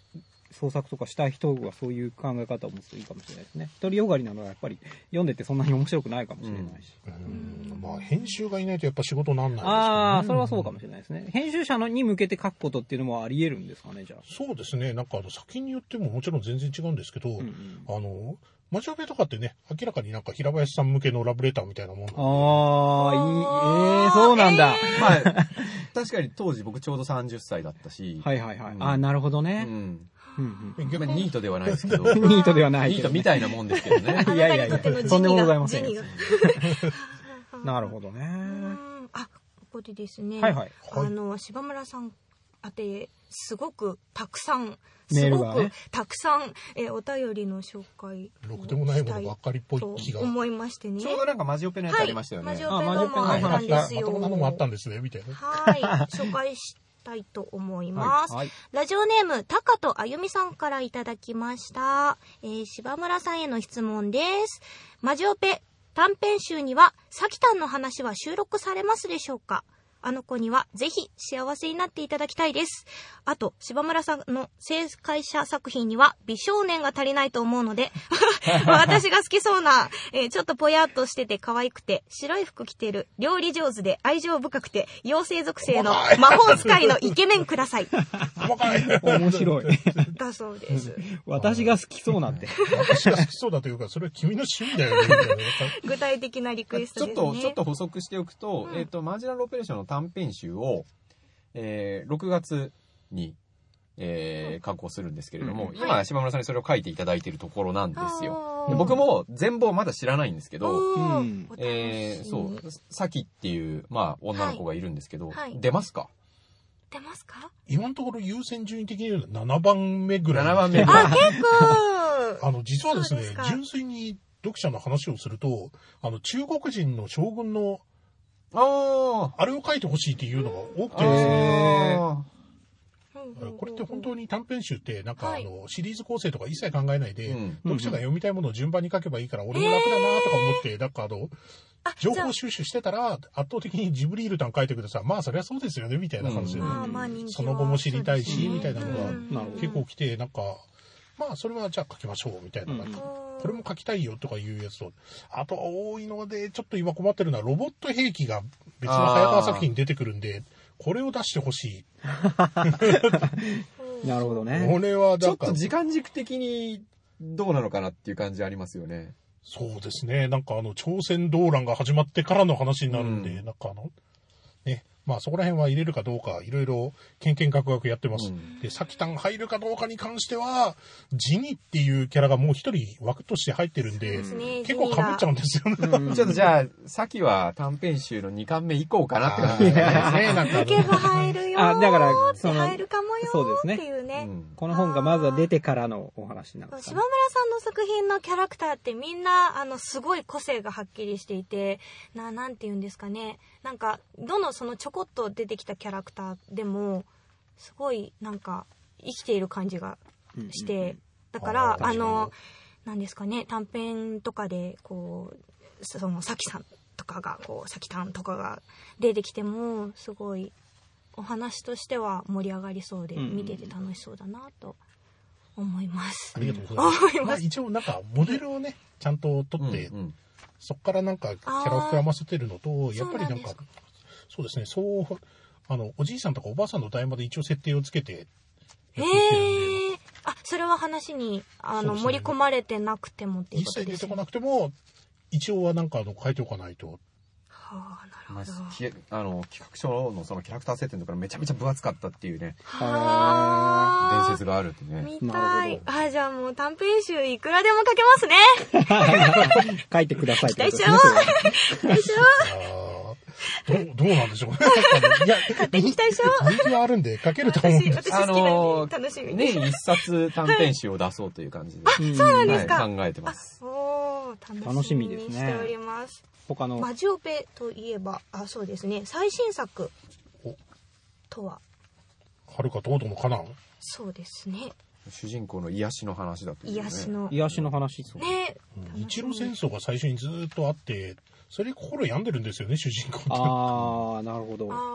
S4: 創作とかしたい人はそういう考え方を持つといいかもしれないですね。独りよがりなのはやっぱり読んでてそんなに面白くないかもしれないし。
S5: うんうん、まあ編集がいないとやっぱ仕事にならないですからね。
S4: ああ、それはそうかもしれないですね。編集者のに向けて書くことっていうのもあり得るんですかね、じゃあ。
S5: そうですね。なんかあの作品によってももちろん全然違うんですけど、うんうん、あの、マジオペとかってね、明らかになんか平林さん向けのラブレターみたいなもんなんで。
S4: ああ、いい、ええー、そうなんだ。
S3: えー、まあ、確かに当時僕ちょうどさんじゅっさいだったし。
S4: はいはいはい。うん、ああ、なるほどね。
S3: うん
S4: うんうん、
S3: まあ、ニートではないですけど。
S4: ニートではない
S3: けど、ね。ニートみたいなもんですけどね。
S4: いやいやいや、とんでもございません。なるほどね。
S2: あ、ここでですね。
S4: はいはい。
S2: あの、柴村さん宛て、すごくたくさん、
S4: すご
S2: くたくさん、えー、お便りの紹介
S5: ろくでもないものばっかりっぽい気が
S2: 思いましてね。
S3: ちょうどなんかマジオペのやつありましたよね。
S2: はい、マジオペのもあったんですよ。
S5: またこんなのもあったんですね、みたいな。
S2: はい。紹介したいと思います。はいはい、ラジオネーム、タカとあゆみさんからいただきました。えー、柴村さんへの質問です。マジオペ短編集には、サキタンの話は収録されますでしょうか？あの子にはぜひ幸せになっていただきたいです。あと、柴村さんの正解者作品には美少年が足りないと思うので、私が好きそうな、えー、ちょっとぽやっとしてて可愛くて、白い服着てる、料理上手で愛情深くて、妖精属性の魔法使いのイケメンください。
S4: 面白い。
S2: だそうです。
S4: 私が好きそうなんて。
S5: 私が好きそうだというか、それは君の趣味だよね。
S2: 具体的なリクエストですね。
S3: ちょっと、ちょっと補足しておくと、うん、えっと、マージナルオペレーションの短編集を、えー、ろくがつに、えー、刊行するんですけれども、うん、今、島村さんにそれを書いていただいているところなんですよ。で僕も全貌まだ知らないんですけど、うん、えー、そう、サキっていう、まあ、女の子がいるんですけど、はいはい、出ますか？
S2: 出ますか？
S5: 今のところ優先順位的に言うとななばんめぐらい。
S3: ななばんめぐらい。
S2: あ、結構
S5: あの、実はですね、す純粋に読者の話をすると、あの、中国人の将軍のああれを書いてほしいっていうのが多くてですね。これって本当に短編集ってなんかあのシリーズ構成とか一切考えないで、うん、読者が読みたいものを順番に書けばいいから俺も楽だなとか思って、えー、なんかあの情報収集してたら圧倒的にジブリールタン書いてください。まあそりゃそうですよねみたいな感じで、うん、その後も知りたいし、ね、みたいなのが結構来てなんかまあそれはじゃあ書きましょうみたいな感じで、うん、これも書きたいよとかいうやつと、あとは多いのでちょっと今困ってるのはロボット兵器が別の早川作品に出てくるんでこれを出してほしい。
S4: なるほどね。
S5: これは
S3: ちょっと時間軸的にどうなのかなっていう感じありますよね。
S5: そうですね。なんかあの朝鮮動乱が始まってからの話になるんで、うん、なんかあのね。まあそこら辺は入れるかどうかいろいろけんけんがくがくやってます。うん、で、サキタン入るかどうかに関しては、ジニっていうキャラがもう一人枠として入ってるんで、ね、結構被っちゃうんですよね。
S3: うん、ちょっとじゃあ、サキは短編集のにかんめ以降かなって感じですね。
S2: なんか。行けば入るよー。あ、だから、その、入るかもよーそうですね。っていうね、うん。
S4: この本がまずは出てからのお話なんですかね。
S2: 柴村さんの作品のキャラクターってみんな、あの、すごい個性がはっきりしていて、な、なんて言うんですかね。なんか、どのそのちょこっと出てきたキャラクターでもすごいなんか生きている感じがして、うんうんうん、だからあ, あのなんですかね短編とかでこうそのサキさんとかがこうサキタンとかが出てきてもすごいお話としては盛り上がりそうで、うんうん、見てて楽しそうだなと思います。
S5: ありがとうございます。思います。まあ、一応なんかモデルをねちゃんと撮って、うんうん、そこからなんかキャラを膨らませてるのとやっぱりなんかそうですねそうあの、おじいさんとかおばあさんの代まで一応設定をつけてやって
S2: いってるんで。へー。あ、それは話に、あの、ね、盛り込まれてなくてもっていうことですね。
S5: 一切出てこなくても、一応はなんかあの、書いておかないと。
S2: はあ、なるほど。
S3: まあ、あの、企画書のそのキャラクター設定のところめちゃめちゃ分厚かったっていうね。
S2: は
S3: あ。伝説があるってね。
S2: 見たい。あ、じゃあもう短編集いくらでも書けますね。
S4: 書いてください。
S2: 期待しちゃおう。期待しちゃおう。
S5: どう、どうなんでしょうね。
S2: いや、勝手に期待しよう。
S5: 人気はあるんで書けると思うんです。
S2: 私、私好きなんで楽しみに。
S3: 年一冊短編集を出そうという感じで。
S2: あ、そうなんですか。
S3: はい、考えてます。
S2: おー、楽しみにしております。
S4: 他の。
S2: マジオペといえば、あ、そうですね。最新作とは。
S5: 遥かとうともかな。
S2: そうですね。
S3: 主人公の癒しの話だというね。
S2: 癒しの。
S4: 癒しの話です
S2: ね。
S5: 日露戦争が最初にずっとあって、それで心病んでるんですよね、主人公って。
S4: ああ、なるほど。
S2: あ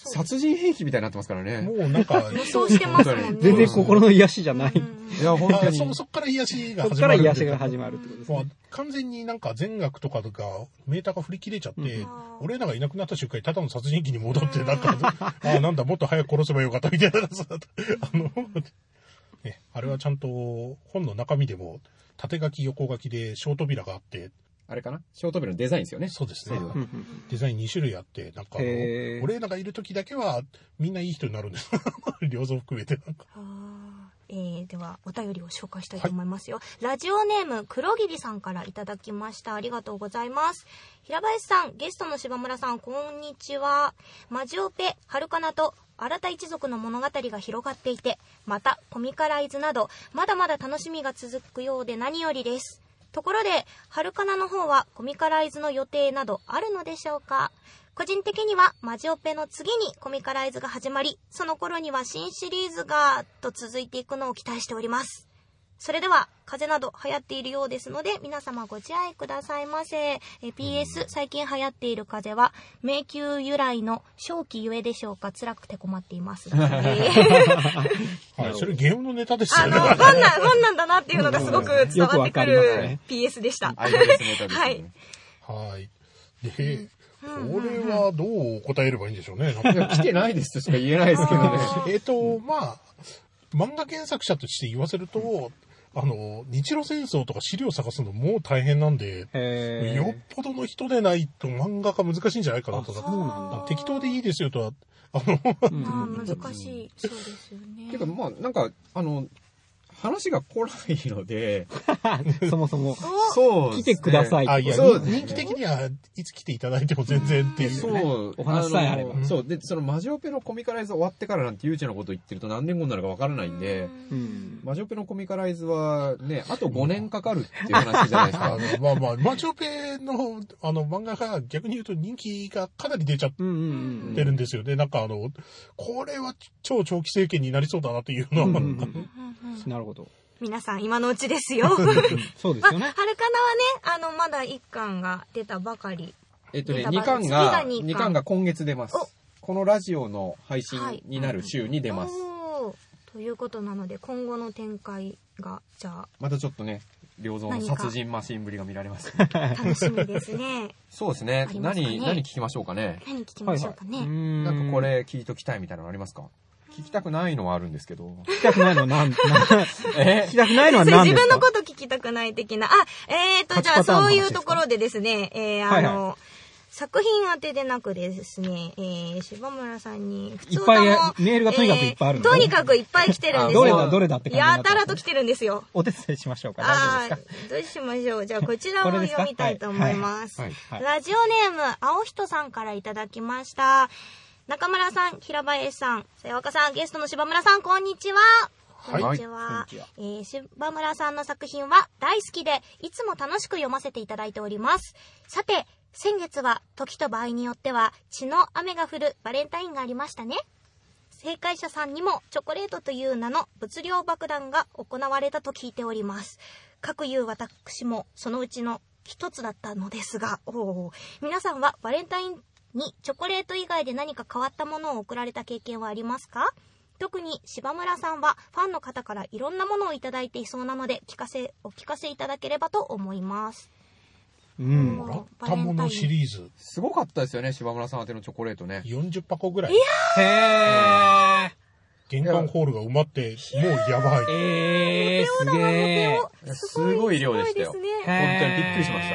S3: 殺人兵器みたいになってますからね。
S5: もうなんか、
S2: 予想してますもんね。
S4: 全然心の癒しじゃない。
S3: いや、本当に。
S5: そ、そっから癒しが
S4: そっ
S5: 始まる。
S4: から癒しが始まるってことですね。
S5: 完全になんか全額とかが、メーターが振り切れちゃって、
S2: うん、
S5: 俺らがいなくなった瞬間にただの殺人鬼に戻って、なんか、ああ、なんだ、もっと早く殺せばよかったみたいな、あの、ね、あれはちゃんと本の中身でも、縦書き横書きで小扉があって、
S3: あれかなショートビルのデザインですよね。
S5: そうですね。
S3: そう
S5: デザインに種類あって、なんかあの、俺らがいる時だけはみんないい人になるんです。両像含めてなんか。
S2: えー、ではお便りを紹介したいと思いますよ、はい、ラジオネーム黒桐さんからいただきました。ありがとうございます。平林さん、ゲストの柴村さん、こんにちは。マジオペ、ハルカナと新た一族の物語が広がっていて、またコミカライズなどまだまだ楽しみが続くようで何よりです。ところでハルカナの方はコミカライズの予定などあるのでしょうか。個人的にはマジオペの次にコミカライズが始まり、その頃には新シリーズがと続いていくのを期待しております。それでは風邪など流行っているようですので皆様ご自愛くださいませ。え ピーエス 最近流行っている風邪は迷宮由来の正気ゆえでしょうか。辛くて困っています、ね
S5: はい、それゲームのネタですよね。
S2: あの本なん本なんだなっていうのがすごく伝わってくる ピーエス でした。
S3: アイドレスネタですね。
S2: はい。
S5: はい。で、うんこれはどう答えればいいんでしょうね。
S3: いや来てないですとしか言えないですけどね。
S5: えっと、まあ、漫画原作者として言わせると、あの、日露戦争とか資料探すのもう大変なんで、よっぽどの人でないと漫画家難しいんじゃないかなと。
S4: そうなんだ。
S5: 適当でいいですよとは、あの、
S2: あ難しい。そうですよね。
S3: てか、まあ、なんか、あの、話が来ないので、
S4: そもそも、
S3: そう、
S4: 来てください。
S5: あ、いや、
S3: そう
S5: 人気的にはいつ来ていただいても全然っていう、ね。
S3: そう、
S4: お話さえあれば。
S3: そう、で、そのマジオペのコミカライズ終わってからなんて悠長なこと言ってると何年後になるかわからないんで、
S4: うん、
S3: マジオペのコミカライズはね、あとごねんかかるっていう話じゃないですか。
S5: あのまあまあ、マジオペのあの漫画が逆に言うと人気がかなり出ちゃってるんですよね。なんかあの、これは超長期政権になりそうだなっていうのは。うんうん、
S4: なるほど。
S2: 皆さん今のうちですよ。
S4: そうですよね。
S2: まあ、はるかなはね、あの、まだいっかんが出たばかり。
S3: えっとね、にかんが、にかんが今月出ます。このラジオの配信になる週に出ます。
S2: はい、ということなので、今後の展開が、じゃあ。
S3: またちょっとね、良造の殺人マシンぶりが見られます、ね。
S2: 楽しみですね。
S3: そうですね。何、何聞きましょうかね。
S2: 何聞きましょうかね。はいはい、
S3: なんかこれ聞いときたいみたいなのありますか？聞きたくないのはあるんですけど。
S4: 聞きたくないのは何、え聞きたくないのは何ですか？
S2: 自分のこと聞きたくない的な。あ、えーと、じゃあそういうところでですね、えー、あの、はいはい、作品当てでなくですね、えー、柴村さんに普通の、
S4: いっぱいメールがとにかくいっぱいあるんで、
S2: えー、とにかくいっぱい来てるんですよ。
S4: どれだどれだって感じになって。
S2: やたらと来てるんですよ。
S4: お手伝いしましょうか。大丈夫ですか？
S2: あ、どうしましょう。じゃあこちらを読みたいと思います。はいはいはい、ラジオネーム、青人さんからいただきました。中村さん、平林さん、さやわかさん、ゲストの柴村さん、こんにちは。
S5: はい、
S2: こんにちは。えー、柴村さんの作品は大好きで、いつも楽しく読ませていただいております。さて、先月は時と場合によっては血の雨が降るバレンタインがありましたね。正解者さんにもチョコレートという名の物量爆弾が行われたと聞いております。かくいう私もそのうちの一つだったのですが、おー、皆さんはバレンタインにチョコレート以外で何か変わったものを贈られた経験はありますか？特に柴村さんはファンの方からいろんなものをいただいていそうなので聞かせお聞かせいただければと思います。
S5: うん、もらったものシリーズ
S3: すごかったですよね。柴村さん宛てのチョコレートね、
S5: よんじゅっぱこぐらい。
S2: いや
S4: ー、へー、
S5: 玄関ホールが埋まってもうやばい。
S4: えー、すげ
S3: ー、すごい量でしたよ。本当にびっくりしました。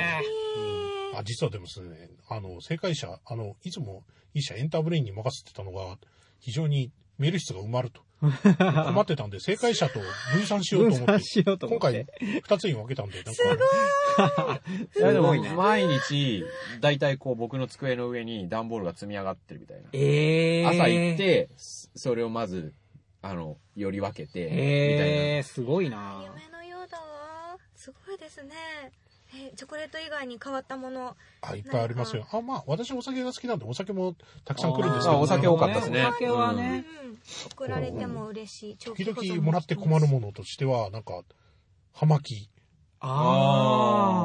S5: あ、実はでもですね、あの正解者、あのいつもいい社エンターブレインに任せてたのが非常にメール室が埋まると困ってたんで、正解者と分散しようと思って今回ふたつに分けたんで、なんかす
S2: ごい。
S3: いやでも毎日だいたいこう僕の机の上に段ボールが積み上がってるみたいな。
S4: えー、
S3: 朝行ってそれをまずあのより分けてみたいな。
S4: えー、すごいな。
S2: 夢のようだわ。すごいですね。えチョコレート以外に変わったもの、
S5: あ、いっぱいありますよ。あ、まあ私お酒が好きなんでお酒もたくさん来るんですけど、
S3: お酒多かったですね。
S4: お酒はね、
S2: うん、送られても嬉しい。
S5: 時々もらって困るものとしてはなんか葉巻。
S4: あ
S2: あ、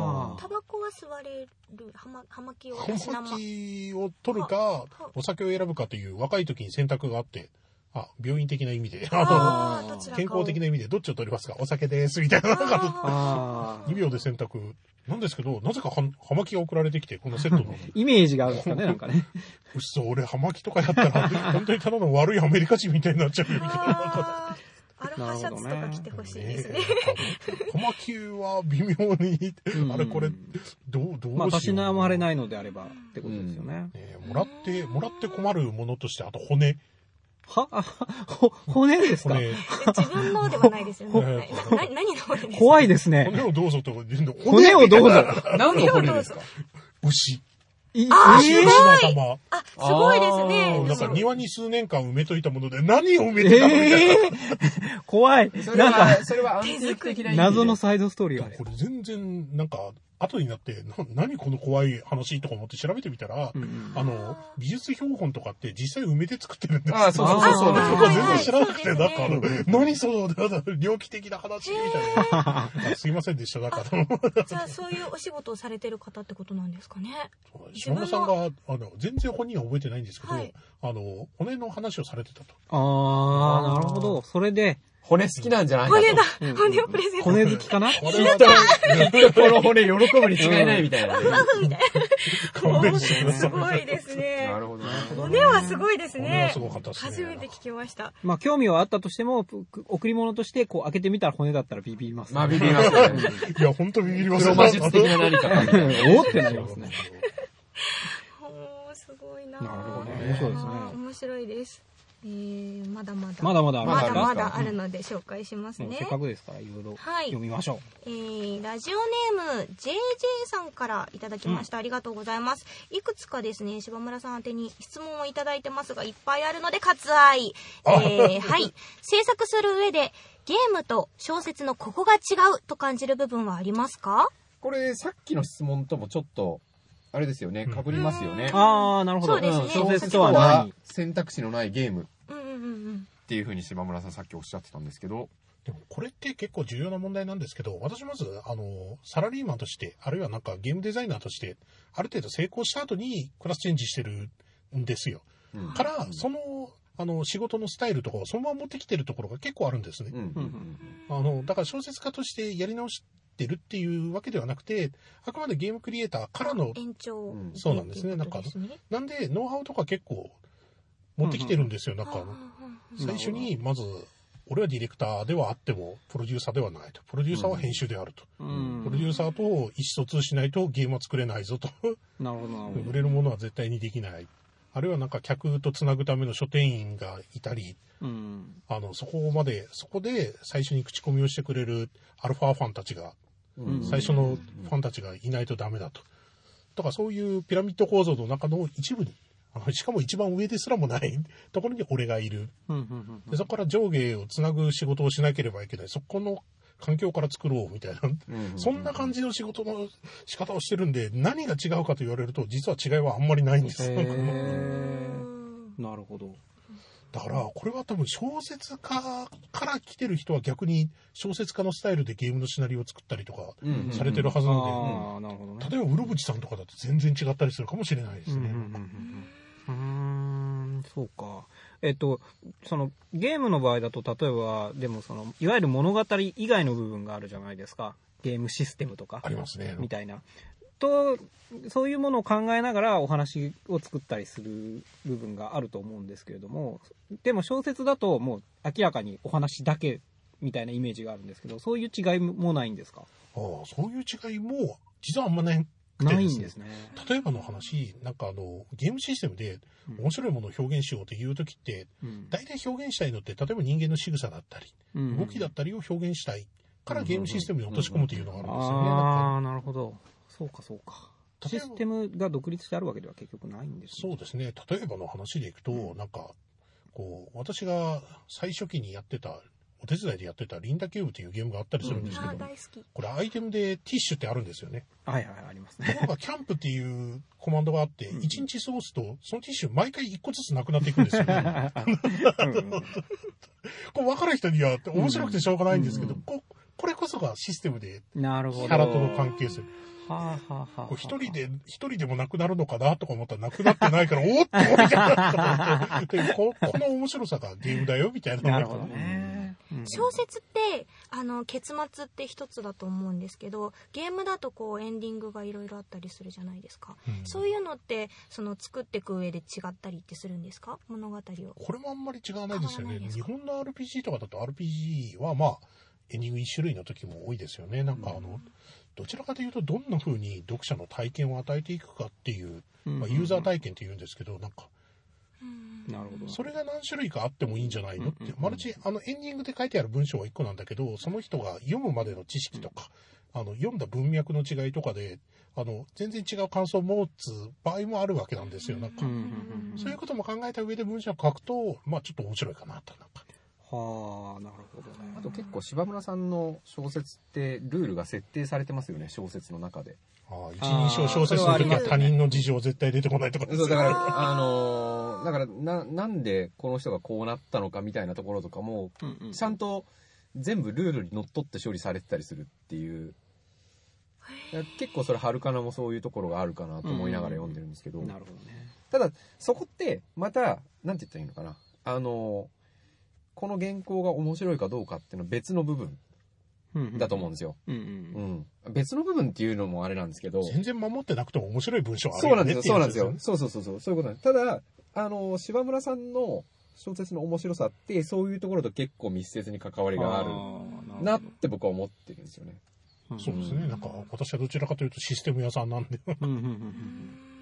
S2: タバコは吸われる、葉巻、葉巻を
S5: 葉巻を取るか、お酒を選ぶかという若い時に選択があって、あ、病院的な意味で、あの、健康的な意味でどっちを取りますか、お酒です、みたいなのが、にびょうで選択。なんですけど、なぜか葉巻が送られてきて、このセットの。
S4: イメージがあるんですかね、なんかね。
S5: うっそ、俺葉巻とかやったら、本当にただの悪いアメリカ人みたいになっちゃうよ、みたいな。
S2: アロハシャツとか着てほしいですね。
S5: 葉巻は微妙に、あれこれ、どう、どうしよう。
S4: まあ、たしなまれないのであればってことですよね。
S5: ねもらって、もらって困るものとして、あと骨。
S4: はあ、ほ、骨ですか？
S2: 自分のではないですよね。な、何の骨ですか？
S4: 怖いですね。
S5: 骨をどうぞと。
S4: 骨をどうぞ。
S3: 何の骨ですか？
S5: 牛。
S2: あ、
S5: 牛の頭。
S2: あ、すごいですね。
S5: なんか庭に数年間埋めといたもので何を埋めてたのみたい
S4: な。怖い。なんか、
S3: それは安定的な
S4: 謎のサイドストーリーが。
S5: これ全然、なんか、後になって、な、何この怖い話とか思って調べてみたら、うんうん、あの、美術標本とかって実際埋めて作ってるんですよ。
S3: ああ、そうそうそうそう。
S5: 全然知らなくて、なんか、何その、猟奇的な話みたいな。すいませんでした、だから。
S2: じゃあ、そういうお仕事をされてる方ってことなんですかね。
S5: 島村さんが、あの、全然本人は覚えてないんですけど、はい、あの、骨の話をされてたと。
S4: ああ、なるほど。それで、
S3: 骨好きなんじゃないかと。
S2: 骨だ、うん、骨をプレゼント。
S4: 骨好きかな？
S3: この骨喜ぶに違いないみたいな。
S2: みたいな。すごいですね。
S3: なるほど。
S2: 骨はすごいですね。
S5: 骨はすごかったですね。
S2: 初めて聞きました。
S4: まあ、興味はあったとしても、贈り物として、こう、開けてみたら骨だったらビビります、
S3: ね。まあ、ビビりますね。
S5: いや、ほんとビビります
S3: ね。魔術的な何か。
S4: おってなりますね。
S2: おー、すごいな。
S4: なるほどね。面白いですね。
S2: 面白いです。えー、まだまだ。
S4: まだまだある。
S2: まだまだあるので紹介しますね。
S4: せっかくですから、いろいろ読みましょう。
S2: はい、えー、ラジオネーム、ジェージェー さんからいただきました。うん、ありがとうございます。いくつかですね、柴村さん宛てに質問をいただいてますが、いっぱいあるので割愛。えー、はい。制作する上で、ゲームと小説のここが違うと感じる部分はありますか？
S3: これ、さっきの質問ともちょっと、あれですよね、被りますよね。
S4: ああ、なるほど。
S2: そうですね。
S3: 小説とは何？選択肢のないゲーム。
S2: うんうんうん。
S3: っていうふうに柴村さんさっきおっしゃってたんですけど。
S5: でもこれって結構重要な問題なんですけど、私まず、あの、サラリーマンとして、あるいはなんかゲームデザイナーとして、ある程度成功した後にクラスチェンジしてるんですよ。うん、から、その、あの、仕事のスタイルとかをそのまま持ってきてるところが結構あるんですね。うん、あの、だから小説家としてやり直してるっていうわけではなくて、あくまでゲームクリエイターからの、
S2: 延長、
S5: そうなんですね。なんか、なんで、ノウハウとか結構持ってきてるんですよ。なんか、最初に、まず、俺はディレクターではあっても、プロデューサーではないと。プロデューサーは編集であると。うん、プロデューサーと意思疎通しないとゲームは作れないぞと。
S4: なるほど。
S5: 売れるものは絶対にできない。あるいはなんか客とつなぐための書店員がいたり、うん、あの、そこまで、そこで最初に口コミをしてくれるアルファファンたちが、うん、最初のファンたちがいないとダメだと。だからそういうピラミッド構造の中の一部に、しかも一番上ですらもないところに俺がいる。でそこから上下をつなぐ仕事をしなければいけない。そこの環境から作ろうみたいな。そんな感じの仕事の仕方をしてるんで、何が違うかと言われると、実は違いはあんまりないんです。
S4: なるほど。
S5: だから、これは多分小説家から来てる人は逆に小説家のスタイルでゲームのシナリオを作ったりとかされてるはずなので、例えば、うろぶちさんとかだと全然違ったりするかもしれないですね。
S4: うーん、そうか。えっと、そのゲームの場合だと、例えば、でもその、いわゆる物語以外の部分があるじゃないですか。ゲームシステムとか。
S5: ありますね。
S4: みたいな。と、そういうものを考えながらお話を作ったりする部分があると思うんですけれども、でも小説だともう明らかにお話だけみたいなイメージがあるんですけど、そういう違いもないんですか？
S5: ああ、そういう違いも、実はあんまない。
S4: ないんですね。
S5: 例えばの話、なんかあの、ゲームシステムで面白いものを表現しようというときって、うん、大体表現したいのって、例えば人間の仕草だったり、うん、動きだったりを表現したいからゲームシステムに落とし込むというのがあるんですよね。
S4: ああ、なるほど。そうかそうか。システムが独立してあるわけでは結局ないんです
S5: ね。そうですね。例えばの話でいくと、うん、なんか、こう、私が最初期にやってた、お手伝いでやってたリンダキューブというゲームがあったりするんですけど、うん、これアイテムでティッシュってあるんですよね。
S4: はいはい、ありますね。
S5: ところがキャンプっていうコマンドがあって、いちにち過ごすと、そのティッシュ毎回いっこずつなくなっていくんですよね。こう分かる人には面白くてしょうがないんですけど、うん、ここれこそがシステムで
S4: なるほど。
S5: キャラとの関係性。
S4: はあ、はあはあ、
S5: 一人で、一人でもなくなるのかなとか思ったらなくなってないから、おっと思ってなと思ってこ、この面白さがゲームだよ、みたいな。
S4: なるほどね。
S2: 小説って、あの、結末って一つだと思うんですけど、ゲームだとこう、エンディングがいろいろあったりするじゃないですか。うん、そういうのって、その、作っていく上で違ったりってするんですか？物語を。
S5: これもあんまり違わないですよね。日本の アールピージー とかだと アールピージー は、まあ、エンディング一種類の時も多いですよね。なんかあの、うん、どちらかというと、どんな風に読者の体験を与えていくかっていう、まあ、ユーザー体験って言うんですけど、なんか、
S4: なるほど。
S5: それが何種類かあってもいいんじゃないのって、マルチ、あの、エンディングで書いてある文章はいっこなんだけど、その人が読むまでの知識とか、あの、読んだ文脈の違いとかで、あの、全然違う感想を持つ場合もあるわけなんですよ。なんか、そういうことも考えた上で文章を書くと、まあちょっと面白いかなと、なんか。
S4: はあ、なるほどね。
S3: あと結構柴村さんの小説ってルールが設定されてますよね、小説の中で。
S5: ああ、一人称小説の時は他人の事情絶対出てこないとかです。
S3: そう、だから、あのー、だからな、なんでこの人がこうなったのかみたいなところとかも、うんうん、ちゃんと全部ルールにのっとって処理されてたりするっていう。結構それ、ハルカナもそういうところがあるかなと思いながら読んでるんですけど。
S4: うんうん、なるほどね。
S3: ただ、そこって、また、なんて言ったらいいのかな。あのー、この原稿が面白いかどうかっていうのは別の部分だと思うんですよ。うんうんうん、別の部分っていうのもあれなんですけど。
S5: 全然守ってなくても面白い文章ある
S3: よねっていう。そうなんですよ。そうなんですよ。そうそうそうそう。そういうことなんです。ただ、あの、柴村さんの小説の面白さって、そういうところと結構密接に関わりがあるなって僕は思ってるんですよね。
S5: そうですね。なんか、私はどちらかというとシステム屋さんなんで。うんうんうんうん 、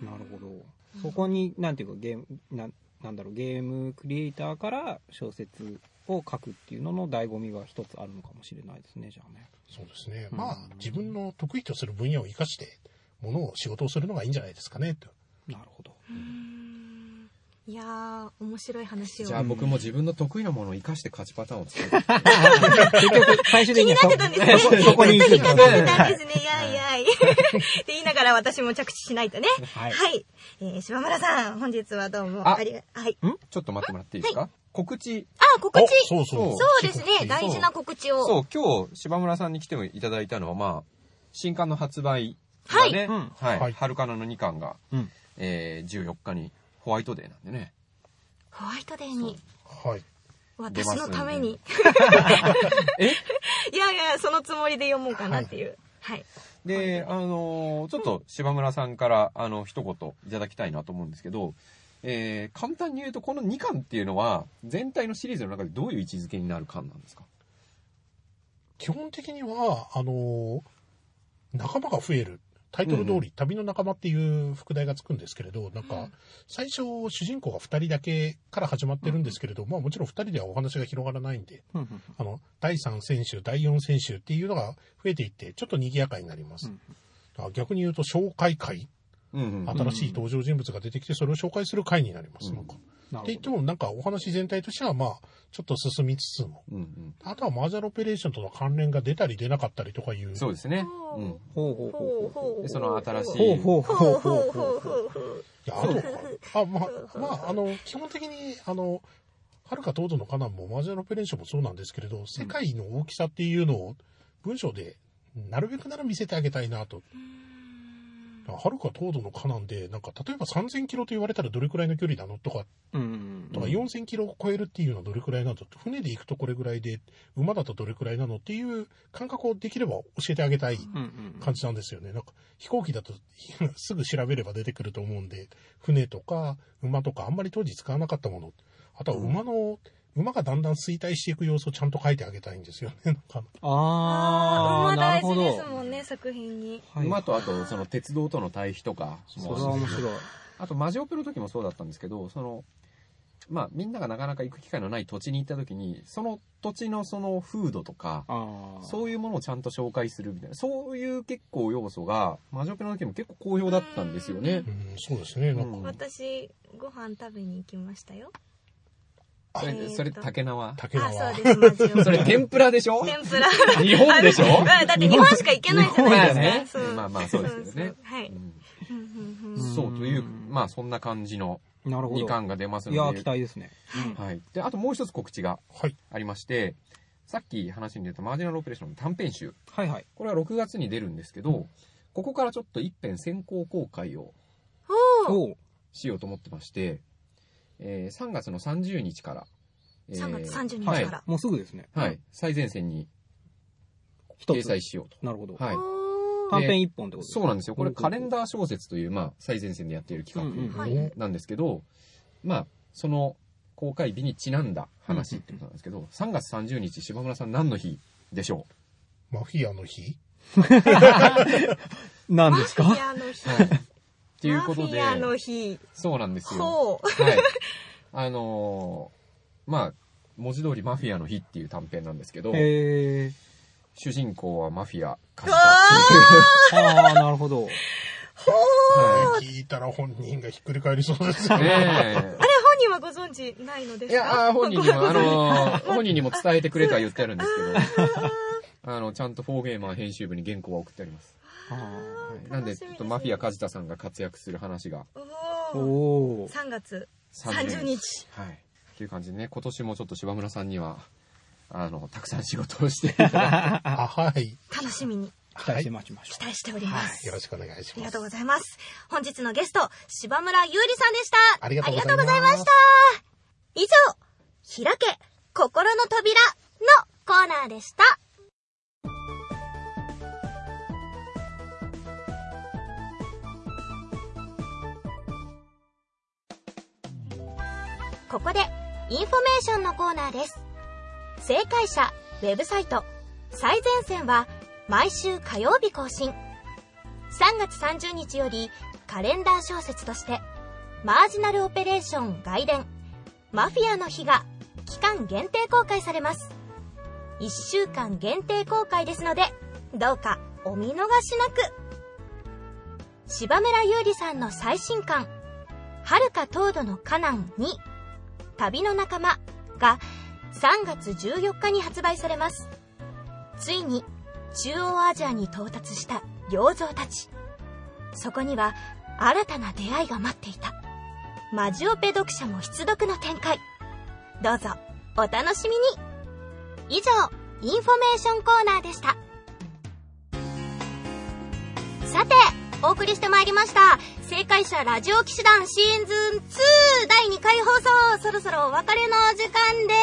S4: なるほど。そこに、なんていうか、ゲーム、ななんだろう、ゲームクリエイターから小説を書くっていうのの醍醐味が一つあるのかもしれないですね、じゃあね。
S5: そうですね。まあ、自分の得意とする分野を生かして、ものを仕事をするのがいいんじゃないですかね、と。
S4: なるほど。
S2: いやー、面白い話を。
S3: じゃあ僕も自分の得意なものを生かして勝ちパターンを作る。
S4: 結局、最終的にはそ、
S2: 気になってたんですね。
S4: そこに行く。
S2: 気になってたんですね。やいやい。って言いながら私も着地しないとね。はい。はい。えー、柴村さん、本日はどうもありが、はい。
S3: んちょっと待ってもらっていいですか、はい、告知。
S2: あ、告知。
S5: そうそう。
S2: そうですね。大事な告知を。
S3: そう、今日、柴村さんに来ていただいたのは、まあ、新刊の発売がね、はい。はい。春かなのにかんが、うん、えー、じゅうよっかにホワイトデーなんでね。
S2: ホワイトデーに。
S5: はい。
S2: 私のために。えいやいや、そのつもりで読もうかなっていう。はい。はい、
S3: で、あのー、ちょっと柴村さんから、あの、一言いただきたいなと思うんですけど、えー、簡単に言うと、このにかんっていうのは、全体のシリーズの中でどういう位置づけになる巻なんですか？
S5: 基本的には、あのー、仲間が増える。タイトル通り、うんうん、旅の仲間っていう副題がつくんですけれど、なんか、最初、主人公がふたりだけから始まってるんですけれど、うん、まあもちろんふたりではお話が広がらないんで、うんうん、あの、だいさん選手、だいよん選手っていうのが増えていって、ちょっと賑やかになります。うんうん、逆に言うと、紹介会、うんうん、新しい登場人物が出てきて、それを紹介する会になります。うん、なんかって言っても、なんかお話全体としては、まあ、ちょっと進みつつも、うんうん、あとはマージャルオペレーションとの関連が出たり出なかったりとかいう。
S3: そうですね。うん。ほうほうほうほう。で、その新しい。
S4: ほうほうほうほうほう。
S5: いや、あと、あ、まあ、まあ、あの、基本的に、あの、遥か東土のカナンもマージャルオペレーションもそうなんですけれど、世界の大きさっていうのを文章でなるべくなら見せてあげたいなと。はるか東土のカナンで、なんか、例えばさんぜんキロと言われたらどれくらいの距離なのとか、うんうんうん、とかよんせんキロを超えるっていうのはどれくらいなのと、船で行くとこれくらいで、馬だとどれくらいなのっていう感覚をできれば教えてあげたい感じなんですよね。なんか、飛行機だとすぐ調べれば出てくると思うんで、船とか馬とかあんまり当時使わなかったもの、あとは馬の、うん馬がだんだん衰退していく様子をちゃんと書いてあげたいんですよね。なんか
S2: ああ、馬大事ですもんね、作品に。
S3: はい、馬とあと、その鉄道との対比とか。
S4: それは面白い。
S3: あと、マジオペの時もそうだったんですけど、その、まあ、みんながなかなか行く機会のない土地に行った時に、その土地のその風土とか、そういうものをちゃんと紹介するみたいな、そういう結構要素が、マジオペの時も結構好評だったんですよね。
S5: うん、そうですね。なんか
S2: 私、ご飯食べに行きましたよ。
S3: それ、それ、竹縄。
S5: 竹縄。
S2: あ、そうです、もちろん。
S3: それ、天ぷらでしょ？
S2: 天ぷら。
S3: 日本でしょ？
S2: だって日本しか行けないじゃないですか。
S3: まあまあ、そうですよね。はい。そう、という、まあ、そんな感じのにかんが出ますので。
S4: いや、期待ですね。
S3: はい。で、あともう一つ告知がありまして、 さっき話に出たマージナルオペレーションの短編集。
S4: はいはい。
S3: これはろくがつに出るんですけど、ここからちょっと一編先行公開を
S4: おう。
S3: しようと思ってまして、えー、さんがつのさんじゅうにちから、えー
S2: さんがつさんじゅうにちから。
S3: は
S4: もうすぐですね。
S3: い、はい、最前線に
S4: 一つ
S3: 掲載しようと。
S4: なるほど。
S3: はい。
S2: おー
S4: 短編一本ってことですか？
S3: そうなんですよ。これカレンダー小説という、まあ、最前線でやっている企
S4: うんうん
S3: 画
S2: はい
S3: なんですけど、まあ、その公開日にちなんだ話ってことなんですけど、さんがつさんじゅうにち、柴村さん何の日でしょ
S5: マフィアの日
S4: 何ですか？
S2: マフィアの日。
S3: う、はい、っていうことで、
S2: マフィアの日。
S3: そうなんですよ。
S2: ほう。
S3: はい。あのー、まあ、文字通りマフィアの日っていう短編なんですけど、
S4: へー。
S3: 主人公はマフィア、カジ
S2: うわ
S3: タっていう。
S4: ああ、なるほど。
S3: は
S5: 聞いたら本人がひっくり返りそうです
S3: い。
S5: よ
S3: ね
S5: ね。
S3: え。
S2: 本人はご存知ないのですか？
S3: いや、あー本人にも、あのー、本人にも伝えてくれとは言ってあるんですけど、あの、ちゃんとフォーゲーマー編集部に原稿は送ってあります。
S4: あ
S3: はい、なんで、ちょっとマフィア梶田さんが活躍する話が
S4: ー
S2: おー
S4: おー。
S2: さんがつ
S3: さ
S2: さんじゅうにち。
S3: はい。っていう感じでね、今年もちょっと柴村さんには、あの、たくさん仕事をしていただいて、
S5: あ、はい。
S2: 楽しみに
S4: 期待して待ちましょ
S2: 期待しております。
S5: よろしくお願いします。
S2: ありがとうございます。本日のゲスト、柴村優里さんでした。
S5: ありがとうございます
S2: ありがとうございました。以上、開け、心の扉のコーナーでした。ここで、インフォメーションのコーナーです。正解者、ウェブサイト、最前線は、毎週火曜日更新。さんがつさんじゅうにちよりカレンダー小説としてマージナルオペレーション外伝マフィアの日が期間限定公開されます。いっしゅうかん限定公開ですのでどうかお見逃しなく。柴村優里さんの最新刊遥か東土のカナンに旅の仲間がさんがつじゅうよっかに発売されます。ついに中央アジアに到達した良造たち。そこには新たな出会いが待っていた。マジオペ読者も必読の展開。どうぞお楽しみに。以上、インフォメーションコーナーでした。さて、お送りしてまいりました正解者ラジオ騎士団シーズンツーだいにかい放送。そろそろお別れの時間です。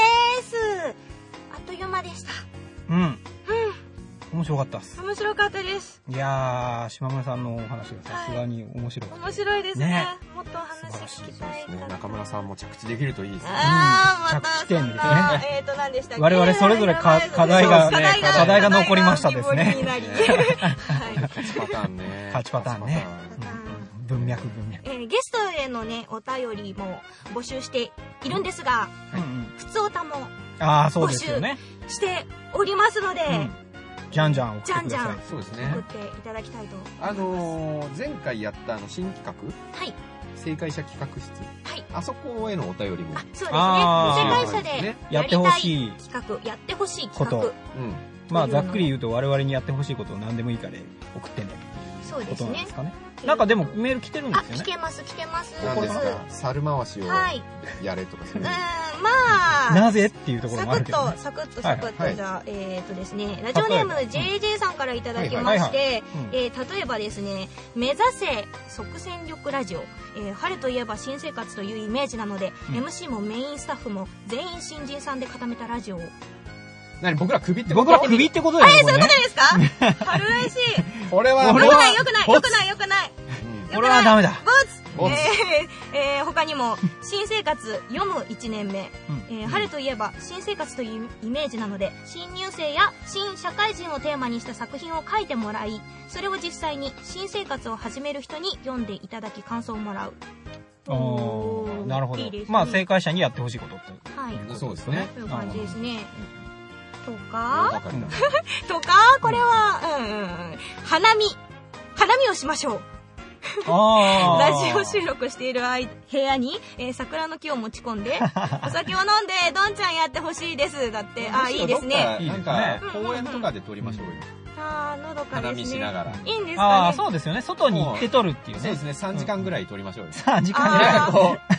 S2: あっという間でした。
S4: うん。
S2: うん
S4: 面白かったっす。
S2: 面白かったです。
S4: いやー、島村さんのお話がさすがに面白い。
S2: 面白いですね。
S4: ね
S2: もっとお話聞きたいかな。
S3: 中村さんも着地できるといいですね。
S2: あー、また
S4: 着地点ですね
S2: そんなえーと、何でしたっけ？
S4: 我々それぞれか課題が
S2: そう
S3: ね
S4: 課題が残りましたですね
S2: 課題が浮き彫りになりはい
S3: 勝ちパターンね。
S4: 勝ちパターンね
S3: 勝ちパターン
S4: 文脈文脈。
S2: えーゲストへのね、お便りも募集しているんですが、
S4: うんうん。
S2: ふつおたも
S4: あー、そうですよね。
S2: しておりますので、
S4: うん。じゃんじゃん送ってください。
S2: じゃんじゃん
S3: そうです
S2: 送
S3: ね
S2: っ。ていただきたいと。
S3: あのー、前回やったあの新企画、
S2: はい。
S3: 正解者企画室、
S2: はい。
S3: あそこへのお便りも
S2: あ、そうですね。
S4: あー
S2: 正解者で
S4: やってほしい
S2: 企画、やってほしい企画
S4: こと。
S3: うん。
S4: まあ、ざっくり言うと我々にやってほしいことを何でもいいから送ってね
S2: そうですね
S4: ことなんです。かね。なんかでもメール来てるんで
S2: あ、
S4: すよね。
S2: 聞けます、聞けます。
S3: 何ですか、猿回しを
S2: はい。
S3: やれとかそういう
S2: うーん、まあ、
S4: なぜっていうところ
S2: サ
S4: もあるけど、
S2: クッと、
S4: ね。
S2: サクッと、サクッと、
S3: はい
S2: じゃあ、えーとですね、ラジオネーム ジェイジェイ さんからいただきまして、
S4: はい
S2: えー例えばですね、目指せ即戦力ラジオ、えー春といえば新生活というイメージなので、
S4: うん
S2: エムシー もメインスタッフも全員新人さんで固めたラジオを。
S3: 何僕ら首ってこと
S4: 僕ら首ってことだよね、これね。
S2: ですか春らしい。
S3: これは
S4: これは
S2: よくない、よくない、よくない、よくない。
S3: うん
S4: これはダメだ。
S2: ボツ
S3: ボツ
S2: えーえー他にも、新生活読むいちねんめ、
S4: うん
S2: えー春といえば新生活というイメージなので、新入生や新社会人をテーマにした作品を書いてもらい、それを実際に新生活を始める人に読んでいただき感想をもらう。
S4: おーなるほど
S2: いいですね。
S4: まあ、正解者にやってほしいことって。
S2: はい。
S3: そうですね。
S2: という感じですね。と
S3: わ
S2: か、
S3: かりまし
S2: とか、これは、うんうんうん。花見。花見をしましょう。
S4: あ
S2: ラ
S4: ー
S2: ジオ収録している間部屋に、えー桜の木を持ち込んで、お酒を飲んで、どんちゃんやってほしいです。だって、あ、いいですね。
S3: なん
S4: いいですね
S3: か、公園とかで撮りましょうよ。
S2: あー、のどか
S3: 花
S2: ですね。
S3: 見しながら。
S2: いいんです
S4: ああ、
S2: かね。
S4: そうですよね。外に行って撮るっていうね。
S3: そうですね、さんじかんぐらい撮りましょうよ。
S4: さんじかんぐらい。
S2: あ
S3: こう、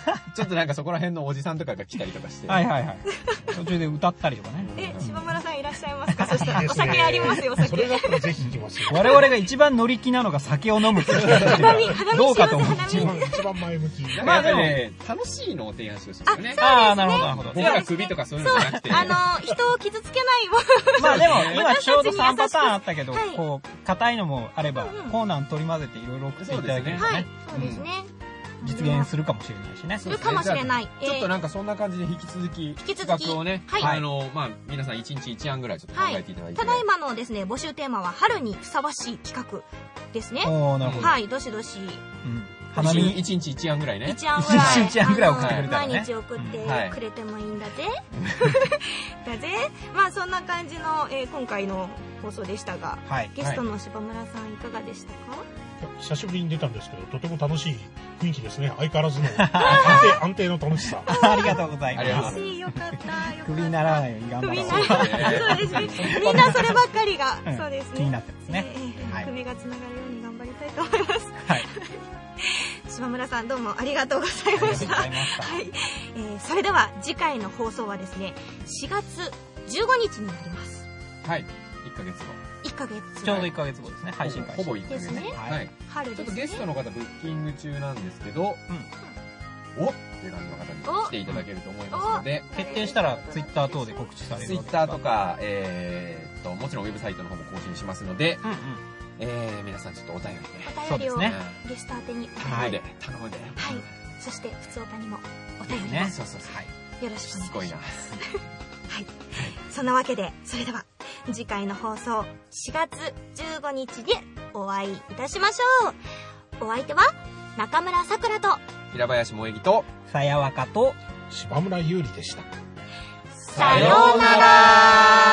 S3: ちょっとなんかそこら辺のおじさんとかが来たりとかして。
S4: はいはいはい。途中で歌ったりとかね。
S2: え、柴村さんいらっしゃいますか？そしたら、お酒ありますよ、お酒。
S5: それだったらぜひ行きますよ。
S4: 我々が一番乗り気なのが酒を飲むっていう。どうかと思う。
S5: 一番、一番前向き。
S3: まあでもね、楽しいのを提案してほしいですよね。
S4: ああ、なるほどなるほど。
S3: 僕ら首とかそういうのじゃなくて。
S2: あの、人を傷つけないもん。
S4: まあでも、今ちょうどさんパターンあったけど、こう、硬いのもあれば、コーナー取り混ぜていろいろ送っていただければね。
S2: そうですね。
S4: 実現するかもしれないしね。
S2: するかもしれない。
S3: ちょっとなんかそんな感じで引き続き、企画をね、あの、まあ、皆さん一日一案ぐらいちょっと考えていただいて。
S2: ただいまのですね、募集テーマは春にふさわしい企画ですね。
S4: おー、なるほど。
S2: はい、どしどし。
S4: 花見
S3: 一日一案ぐらいね。
S2: 一案ぐらい。
S4: 一日一案ぐらい送ってくれたらね。
S2: 毎日送ってくれてもいいんだぜ。だぜ。まあそんな感じの今回の放送でしたが、ゲストの柴村さんいかがでしたか？
S5: 久しぶりに出たんですけど、とても楽しい雰囲気ですね。相変わらずの安定、安定の楽しさ。
S4: ありがとうございます。
S2: 嬉しい、よかった。
S4: クビにならないように頑張ろう。
S2: クビにならない。そうですね。みんなそればっかりが、そうですね。
S4: 気になってますね。
S2: 首がつながるように頑張りたいと思います。はい。柴村さんどうもありがとうございました。はい。それでは次回の放送はですね、しがつじゅうごにちになります。
S3: はい。いっかげつご。
S2: いっかげつ。
S4: ちょうどいっかげつごですね。配信開始。
S3: ほぼいっかげつ
S2: ですね。
S3: はい。
S2: 春ですね。
S3: ちょっとゲストの方ブッキング中なんですけど、おっていう感じの方に来ていただけると思いますので、
S4: 決定したらツイッター等で告知される。
S3: ツイッターとか、えーっと、もちろんウェブサイトの方も更新しますので、えー、皆さんちょっとお便りで。
S2: お便りをゲスト宛てに。
S3: 頼むで、頼むで。
S2: はい。そして、普通おたにもお便り
S3: ね。そうそうそう。はい。
S2: よろしくお願いします。すごいな。はい。そんなわけで、それでは、次回の放送、しがつじゅうごにちでお会いいたしましょう。お相手は、中村さくらと、
S3: 平林萌木と、
S4: さやわかと、
S5: 柴村優里でした。
S2: さようなら。